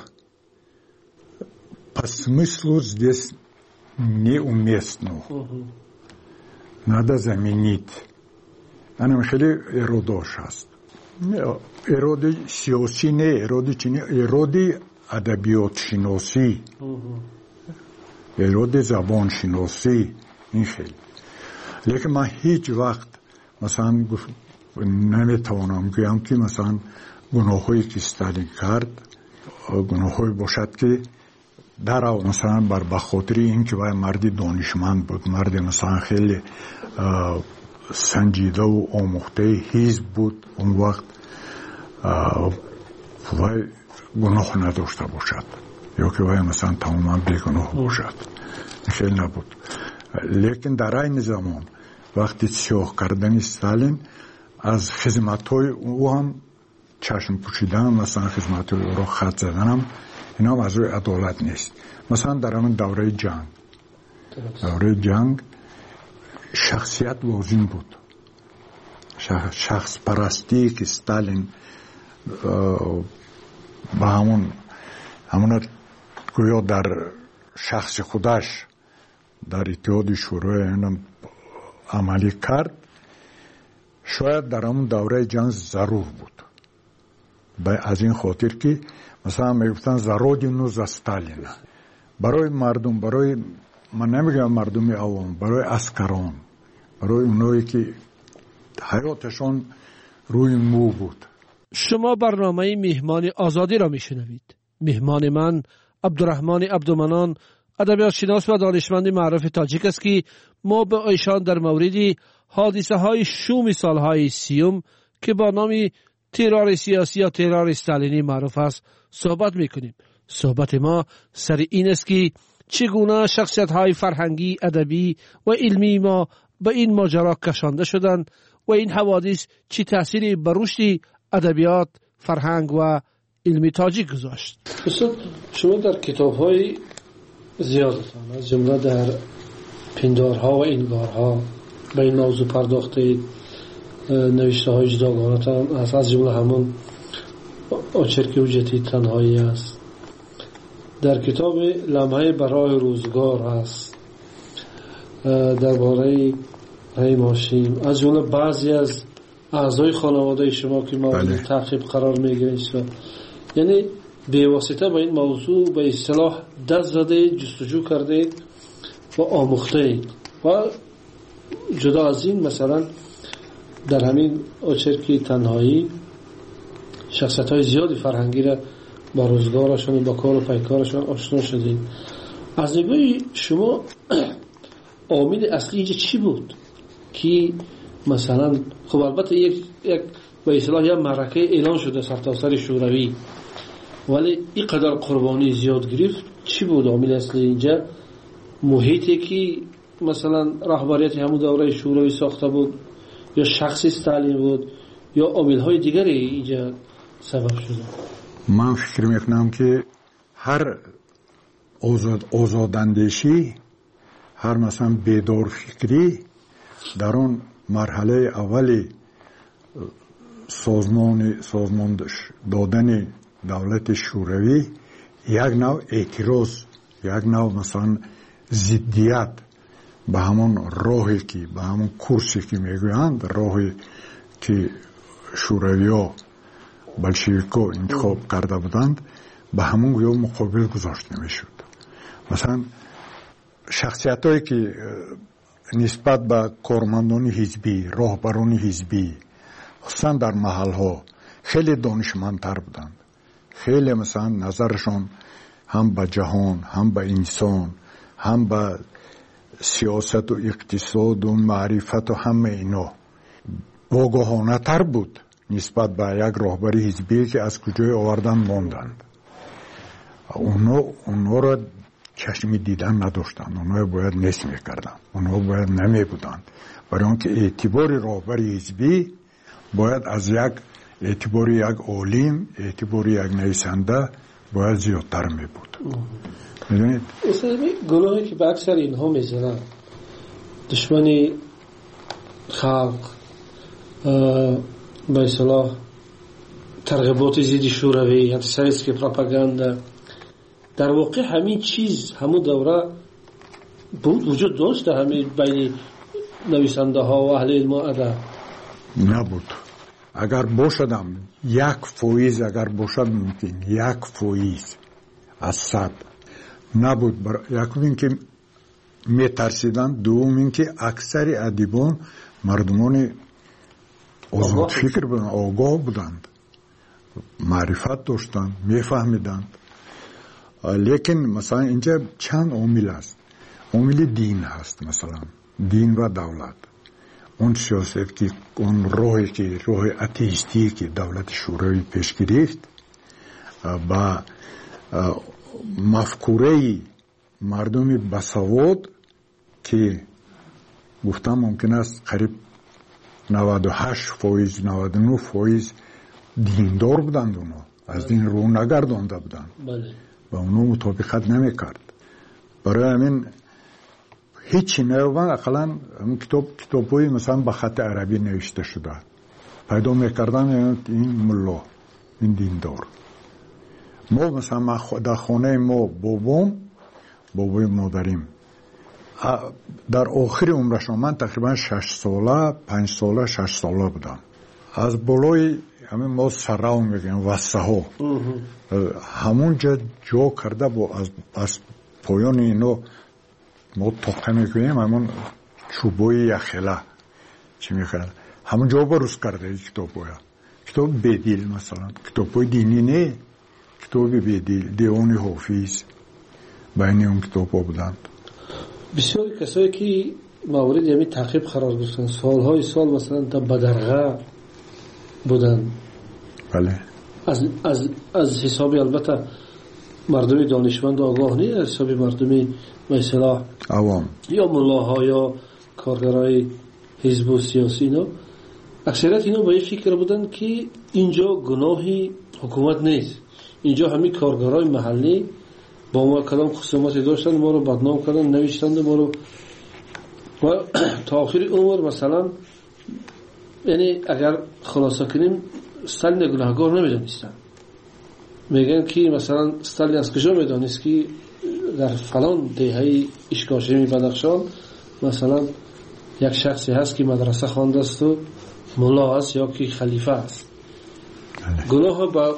по смыслу здесь неуместно. Надо заменить. Она خیلی اراداش هست. اراده سیاسی نه، اراده چی نه، اراده ادبیات شناسی، اراده زبان شناسی، این خیلی. لیکن من هیچ وقت مثلا نمیتوانم گویم که مثلا گناه هایی که ستالین کرد گناه هایی باشد که در او مثلا بر بخاطری این که باید مردی دانشمند بود، مردی مثلا خیلی سنجیده و آموخته حزب بود، اون وقت باید گناه نداشته باشد یا که باید مثلا تماما بیگناه باشد، خیلی نبود. لیکن در این زمان وقتی سیاه کردن ستالین از خدمت های او هم چشم پوشیدن، مثلا خدمت او را خط زدنم اینا هم از روی عدالت نیست. مثلا در همون دوره جنگ دوره جنگ شخصیت واضح بود، شخص پرستی که ستالین با همون همون گویا در شخص خودش در اتحاد شوروی اینم عملی کرد، شاید در همون دوره جنگ ضرور بود. از این خاطر که مثلا میگفتن زرودینو ز استالین، برای مردم، برای من نمیگم مردم عوام، برای عسکران، برای اونایی که حیاتشون روی مو بود. شما برنامه مهمان آزادی را میشنوید. مهمان من عبدالرحمن عبدالمنان، ادبیات شناس و دانشمند معروف تاجیک است که ما به ایشان در مورد حادثه های شوم سالهای سیوم که با نام ترور سیاسی یا ترور استالینی معروف است صحبت میکنیم. صحبت ما سر این است که چگونه شخصیت های فرهنگی، ادبی و علمی ما به این ماجرا کشانده شدند و این حوادث چه تأثیری بر رشد ادبیات، فرهنگ و علمی تاجیک گذاشت. شما در کتاب های زیادتان از جمله در پندارها و انگارها به این موضوع پرداخته، نوشته های جداگانه‌تان از از جمله همون آچرک حجتی تنهایی است. در کتاب لمحه برای روزگار است درباره رحیم هاشم، از جمله بعضی از اعضای خانواده شما که مورد تعقیب قرار میگیرید، یعنی به واسطه با این موضوع به اصطلاح دست زده، جستجو کرده و آموخته. و جدا از این مثلا در همین آچرکی تنهایی شخصیت های زیادی فرهنگی را با روزگارشون و با کار و پیکارشون آشنا شدید. از نگاه شما عامل اصلی اینجا چی بود که مثلا خب البته یک یک به اصطلاح یک معرکه اعلان شده سرتاسر شوروی، ولی این قدر قربانی زیاد گرفت، چی بود عامل اصلی اینجا؟ محیطی که مثلا رهبریت همون دوره شوروی ساخته بود، یا شخص استالین بود، یا عامل‌های دیگری اینجا سبب شده؟ من فکر میکنم که هر آزاد آزاداندیشی، هر مثلا بیدار فکری در اون مرحله اولی سازمان سازمان دادن دولت شوروی یک نوع اعتراض، یک نوع مثلا ضدیت به همون راهی که به همون کورسی که میگویند، راهی که شوروی ها بلشویکا انتخاب کرده بودند، به همون گویا مقابل گذاشته میشد. مثلا شخصیت هایی که نسبت به کارمندان حزبی، راهبران حزبی، خصوصا در محل ها خیلی دانشمندتر بودند، خیلی مثلا نظرشان هم به جهان، هم به انسان، هم به سیاست و اقتصاد و معرفت و همه اینا واگاهانه تر بود نسبت به یک راهبر حزبی که از کجای آوردن ماندند. اونا اونا را چشمی دیدن نداشتند، اونا باید نصف میکردن، اونا باید نمی بودند، برای آنکه اعتبار راهبر حزبی باید از یک اعتبار یک عالم، اعتبار یک نویسنده باید زیادتر می بود. میدونید؟ اصلا گناهی که به اکثر اینها میزنن، دشمنی خلق، به اصطلاح ترغیبات ضد شوروی، انتیسمیتیسم، پروپاگاندا، در واقع همین چیز همون دوره بود، وجود داشت همین بین نویسنده ها و اهل علم و ادب؟ نبود. اگر باشدم یک فویز، اگر باشد ممکن یک فویز از صد نبود. بر... یک این که میترسیدن، دوم این که اکثر ادیبان مردمان آزاد فکر بودند، آگاه بودند، معرفت داشتند، میفهمیدند. لیکن مثلا اینجا چند عامل است. عامل دین هست، مثلا دین و دولت. اون سیاست که اون راهی که راه اتئیستی که دولت شوروی پیش گرفت با مفکوره مردم بسواد که گفتم ممکن است قریب نود و هشت فایز نود و نه فایز دیندار بودند، اونا از دین رو نگردانده بودند. بله. با اونو مطابقت نمیکرد. برای همین هیچی نیومد. اقلا کتاب کتابی مثلا به خط عربی نوشته شده پیدا میکردن. این ملا، این دیندار. ما مثلا در خانه ما بابام بابای مادریم در آخر عمرشون، من تقریبا شش ساله پنج ساله شش ساله بودم، از بالای همین ما سراون میگیم وسه ها همونجا جا کرده با از, از پایان اینو ما تاقه میکنیم همون چوبای یخیله چی میخواد همون جا بروز کرده این کتاب باید. کتاب بدیل مثلا کتاب بای دینی نه، کتاب بدیل دیوان حافظ بین اون کتاب ها بودند. بسیار کسایی که موارد یعنی تعقیب قرار گرفتن سالهای سال مثلا تا بدرغه بودن. بله. از از از حسابی البته مردم دانشمند آگاه نیست، از حسابی مردم مثلا عوام یا ملاها یا کارگرای حزب و سیاسی اینا اکثریت اینا با این فکر بودن که اینجا گناهی حکومت نیست، اینجا همین کارگرای محلی با ما کدام خصوماتی داشتن، ما رو بدنام کردن، نوشتند ما رو و تا آخر عمر مثلا یعنی اگر خلاصه کنیم استالین گناهکار نمیدانستن. میگن که مثلا استالین از کجا میدانست که در فلان دهه اشکاشمی بدخشان مثلا یک شخصی هست که مدرسه خوانده است و ملا است یا که خلیفه است. گناه با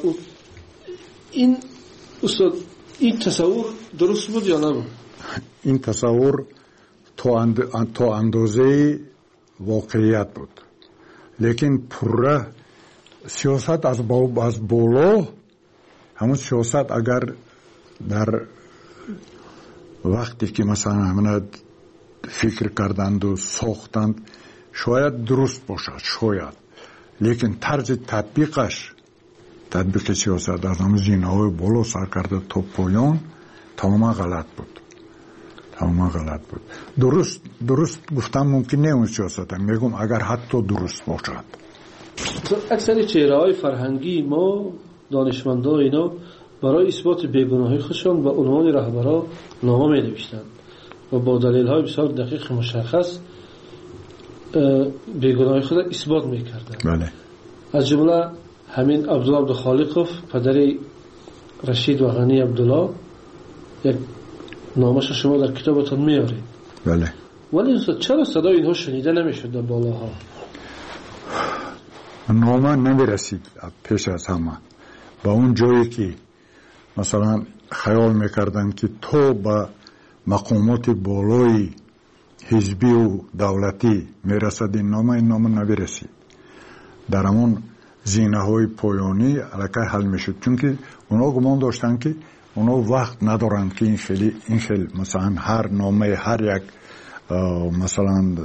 این استاد این تصور درست بود یا نبود؟ این تصور تا, اند... تا اندازه واقعیت بود، لیکن پره سیاست از, با... از بالا همون سیاست اگر در وقتی که مثلا همون فکر کردند و ساختند شاید درست باشد شاید، لیکن طرز تطبیقش تطبیق سیاست از همون زینه های بالا سر کرده تا پایان تماما غلط بود تماما غلط بود. درست درست گفتم ممکن نه اون سیاست میگم اگر حتی درست باشد. اکثر چهره های فرهنگی ما دانشمندا اینا برای اثبات بیگناهی خودشان به عنوان رهبرا نامه می نوشتند و با دلیل های بسیار دقیق مشخص بیگناهی خود اثبات می کردند. بله. از جمله همین عبدالله عبدالخالقوف پدر رشید و غنی عبدالله یک نامش شما در کتابتون میارید. بله. ولی چرا صدای اینها شنیده نمیشد در بالاها؟ نامه نمیرسید پیش از همه با اون جایی که مثلا خیال میکردن که تو با مقامات بالای حزبی و دولتی میرسد این نامه این نامه نمیرسید. در همون زینه های پایانی علاقه حل میشد، چون که اونا گمان داشتن که اونا وقت ندارند که این خیلی این خیلی مثلا هر نامه هر یک مثلا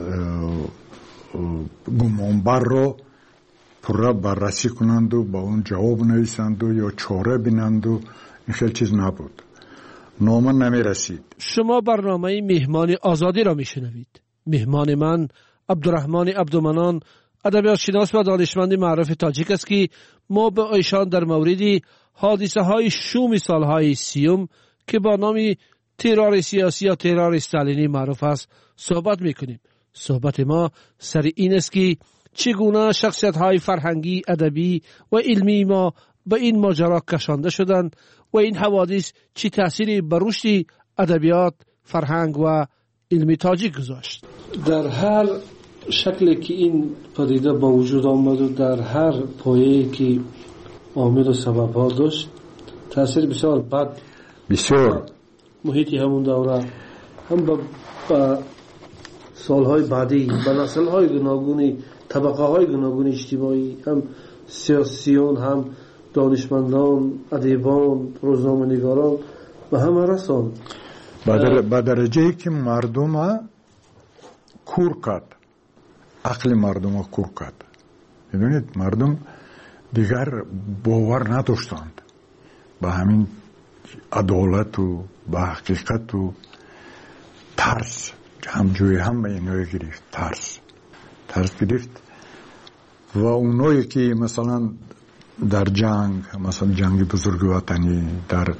گمانبر رو پره بررسی کنند و با اون جواب نویسند و یا چاره بینند و این خیلی چیز نبود. نامه نمی رسید. شما برنامه مهمان آزادی را میشنوید. مهمان من عبدالرحمن عبدالمنان ادبیات شناس و دانشمند معروف تاجیک است که ما به ایشان در مورد حادثه های شوم سالهای سیوم که با نام ترور سیاسی یا ترور استالینی معروف است صحبت میکنیم. صحبت ما سر این است که چگونه شخصیت های فرهنگی، ادبی و علمی ما به این ماجرا کشانده شدند و این حوادث چه تأثیری بر رشد ادبیات، فرهنگ و علمی تاجیک گذاشت. در هر شکلی که این پدیده با وجود آمد و در هر پایه‌ای که عامل و سبب ها داشت تأثیر بسیار بد بسیار محیطی همون دوره هم با, با سالهای بعدی با نسل‌های گوناگونی، طبقه‌های گوناگون اجتماعی، هم سیاسیون، هم دانشمندان، ادیبان، روزنامه‌نگاران و همه رسان به درجه‌ای که مردم کور کرد، عقل مردم کور کرد. می‌دونید مردم دیگر باور نداشتند به همین عدالت و به حقیقت و ترس همجوی هم به اینوی گرفت. ترس ترس گرفت و اونایی که مثلا در جنگ مثلا جنگ بزرگ وطنی در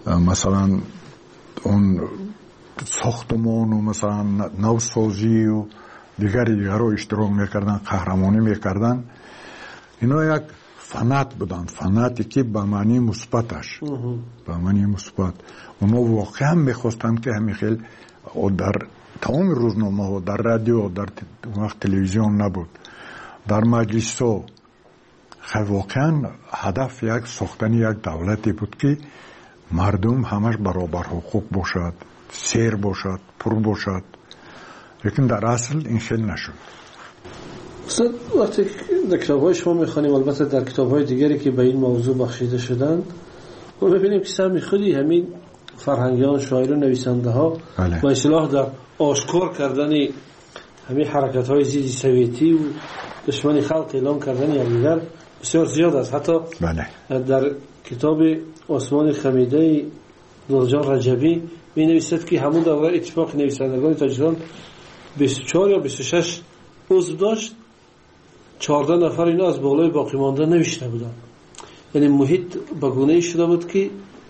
مثلا اون ساختمان و مثلا نوسازی و دیگری دیگر رو اشتراک میکردن، قهرمانی میکردن. اینا یک فنات بودن، فناتی که به معنی مثبتش، به معنی مثبت. اونا واقعا میخواستن که همین خیلی در تمام روزنامه ها، در رادیو، در وقت تلویزیون نبود، در مجلس ها، واقعا هدف یک ساختن یک دولتی بود که مردم همش برابر حقوق باشد، سیر باشد، پر باشد. لیکن در اصل این خیلی نشد. استاد وقتی در کتاب های شما میخوانیم، البته در کتاب های دیگری که به این موضوع بخشیده شدند، ما ببینیم که سمی خودی همین فرهنگیان، شاعران، نویسنده ها به اصطلاح در آشکار کردن همین حرکت های ضد سویتی و دشمنی خلق اعلام کردن یکدیگر بسیار زیاد است. حتی بله. در کتاب عثمان خمیده نورجان رجبی می نویسد که همون دوره اتفاق نویسندگان تاجیکستان بیست و چهار یا بیست و شش عضو داشت، چهارده نفر اینا از بالای باقی مانده نوشته بودن. یعنی محیط به گونه‌ای شده بود که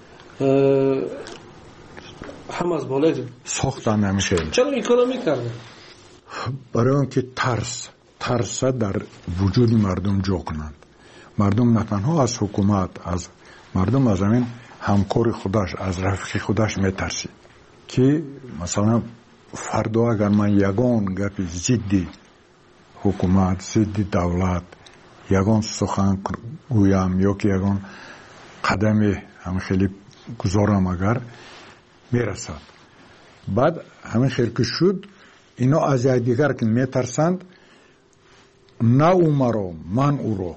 هم از بالای ساختن نمیشه. چرا این کارو میکردن؟ برای اینکه ترس ترس در وجود مردم جا کنند. مردم نه تنها از حکومت، از مردم از همین همکار خودش، از رفیق خودش میترسی که مثلا فردا اگر من یگان گپی ضد حکومت، ضد دولت یگان سخن گویم یا که یگان قدم همین خیلی گذارم اگر میرسد، بعد همین خیلی که شد اینا از دیگر که میترسند، نه او مرا من او را.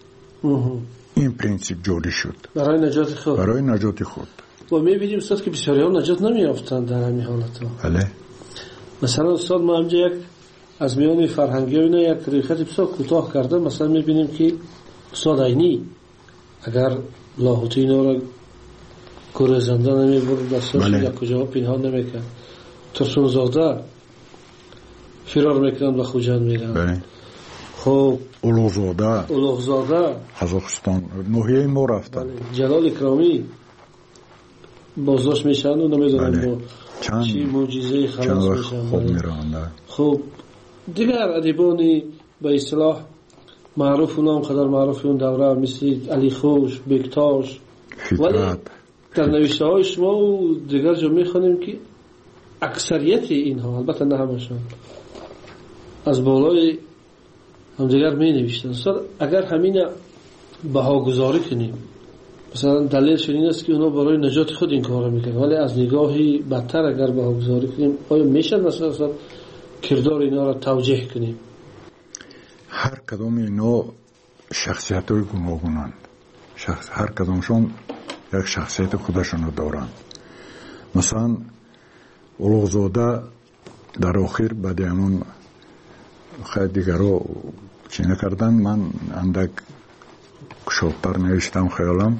این پرینسیپ جوری شد برای نجات خود. برای نجات خود. و میبینیم استاد که بسیاری ها نجات نمیافتند در همین حالت ها. بله. مثلا استاد ما همجا یک از میان فرهنگی اینا یک ریخت بسیار کوتاه کرده. مثلا میبینیم که استاد عینی اگر لاهوتی اینا را گریزنده نمیبرد، دستاش یک کجا پنهان نمیکرد، ترسون زاده فرار میکنند و خوجند میرند. بله. خب اولوغزاده اولوغزاده قزاقستان نوحیه ما رفتن. جلال اکرامی بازداشت میشن و نمیدونم با چی معجزه خلاص میشن. خوب میرن. خب دیگر ادیبانی به اصطلاح معروف اونام قدر معروف اون دوره مثل علی خوش، بکتاش، ولی در نوشته های شما و دیگر جا میخوانیم که اکثریت اینها، البته نه همشون، از بالای هم دیگر می نوشتن. اگر همین بهاگذاری کنیم، مثلا دلیلش این است که اونا برای نجات خود این کار میکنن، ولی از نگاهی بدتر اگر بهاگذاری کنیم، آیا میشه مثلا کردار اینا را توجیه کنیم؟ هر کدام اینا شخصیت های گوناگونند. شخص هر کدامشون یک شخصیت خودشون دارند. مثلا اولوغزاده در آخر بعد همون خیلی دیگر رو چی نکردن، من اندک شبتر نوشتم خیالم،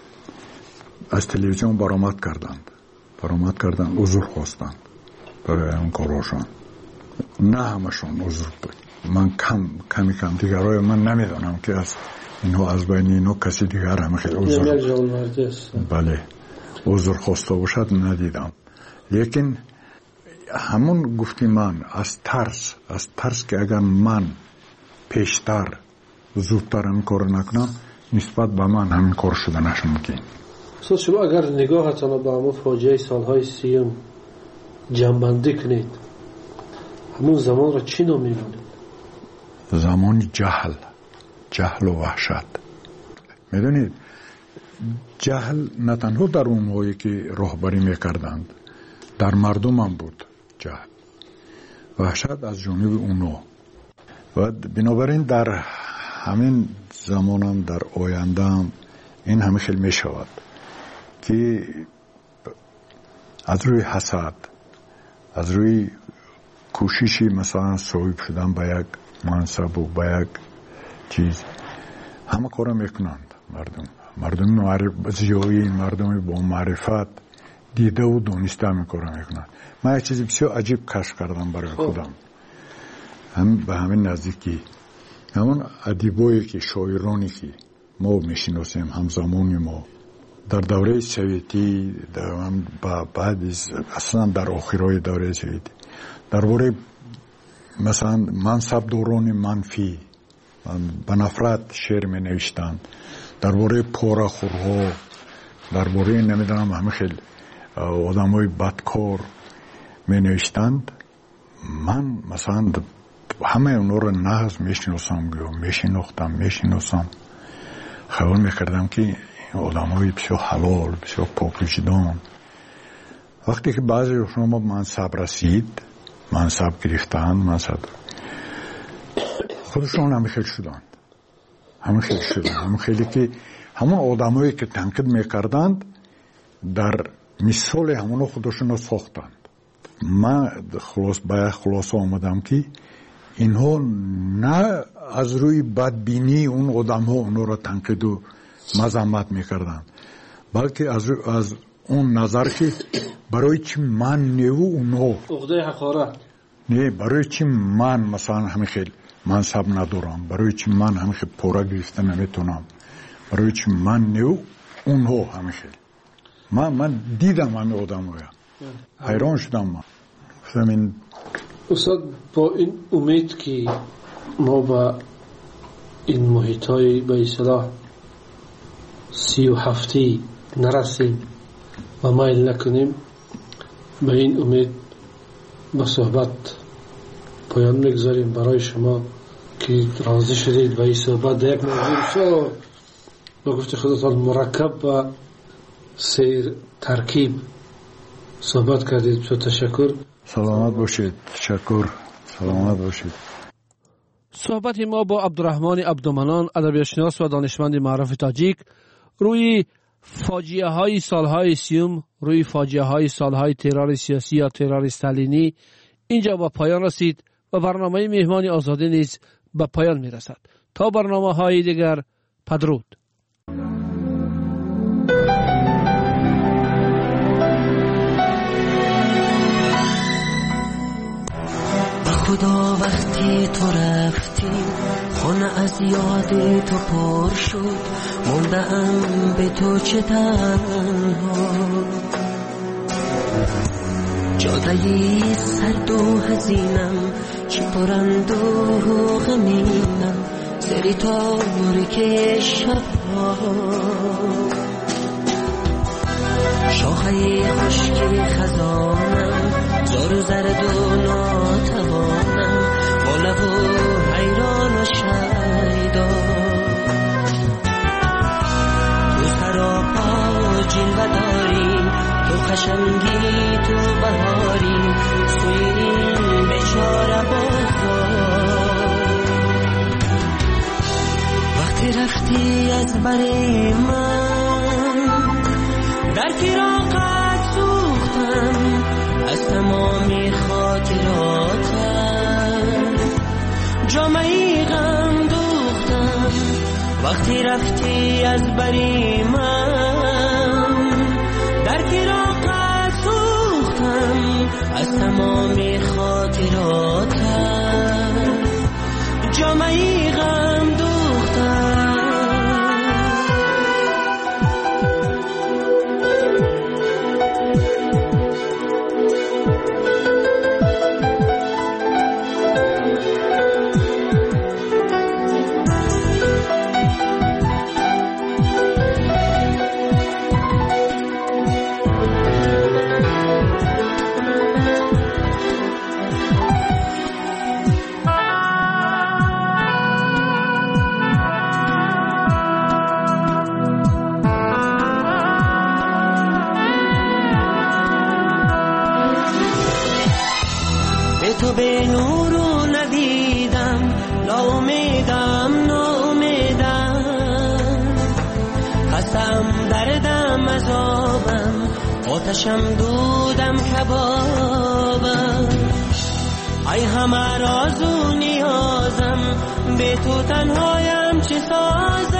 از تلویزیون برآمد کردند برآمد کردند عذر خواستند برای اون کاراشون. نه همشون عذر بود، من کم کمی کم دیگرای من نمیدانم که از اینو از بین اینو کسی دیگر هم خیلی عذر بله عذر خواسته باشد ندیدم. لیکن همون گفتی من از ترس از ترس که اگر من پیشتر زودتر هم کار نکنم، نسبت به من همین کار شدنش ممکن. سوال شما اگر نگاهتان به همون فاجعه سالهای سیم جنبندی کنید، همون زمان را چی نام می‌دانید؟ زمان جهل جهل و وحشت. میدونید جهل نه تنها در اونهایی که راهبری میکردند، در مردم هم بود جهل. وحشت از جانب اونا. و بنابراین در همین زمانم در آینده هم این همه خیلی می شود که از روی حسد، از روی کوششی مثلا صاحب شدن به یک منصب و به یک چیز همه کار میکنند. مردم مردم معرف زیایی، مردم با معرفت دیده و دانسته همه کار میکنند. من یک چیز بسیار عجیب کشف کردم برای خودم، هم به همین نزدیکی، همون ادیبایی که شاعرانی که ما میشناسیم همزمان ما در دوره سویتی بعد اصلا در آخرای دوره سویتی درباره مثلا منصبداران منفی به نفرت شعر می نوشتند، درباره پاره‌خورها، درباره نمیدونم همه خیلی آدمای بدکار می نوشتند. من مثلا همه اونا رو نهز می شناسم می شناختم می شناسم خیال می کردم که آدمای بسیار حلال بسیار پاکوجدان. وقتی که بعضی شما منصب رسید، منصب گرفتند، منصب خودشون همه خیلی شدند، همه خیلی شدند، همه خیلی که همون آدمایی که تنقید میکردند در مثال همون خودشون رو ساختند. من خلاص به خلاصه آمدم که اینها نه از روی بدبینی اون آدم ها اونها را تنقید و مذمت میکردند، بلکه از, از اون نظر که برای چی من نیو اونها عقده حقارت نه، برای چی من مثلا همه خیلی منصب ندارم، برای چی من همه خیلی پورا گرفته نمیتونم، برای چی من نیو اونها همه خیلی. من من دیدم همه آدم ها حیران شدم. من همین استاد با این امید که ما با این محیط های به اصطلاح سی و هفتی نرسیم و مایل نکنیم، به این امید با صحبت پایان میگذاریم. برای شما که راضی شدید و این صحبت در یک موضوع بسیار با گفت خودتان مرکب و سیر ترکیب صحبت کردید. بسیار تشکر. سلامت باشید. تشکر. سلامت باشید. صحبت ما با عبدالرحمن عبدالمنان، ادبیاتشناس و دانشمند معروف تاجیک، روی فاجعه های سالهای سیوم، روی فاجعه های سالهای ترور سیاسی یا ترور استالینی اینجا با پایان رسید و برنامه مهمان آزادی نیز به پایان می رسد. تا برنامه های دیگر، پدرود. خدا وقتی تو رفتی خانه از یاد تو پر شد، موندم به تو چه تنها، جادهی سرد و حزینم چه پرند و غمینم، سری تاریک شبها، شاخه خشک خزانم زار و زرد و ناتوانم، با لب و حیران و شیدا، تو سراپا جلوه داری، تو خشنگی تو بهاری، سوی این بیچاره بازار، وقتی رفتی از بر من در فراقت سوختم، از تمامی خاطراتم جامعی غم دوختم، وقتی رفتی از بری من در فراقت سوختم، از تمامی خاطراتم جامعی غم دوختم. تو به نور و ندیدم، ناامیدم ناامیدم، خستم دردم عذابم، آتشم دودم کبابم، ای همه راز و نیازم، به تو تنهایم چه سازم.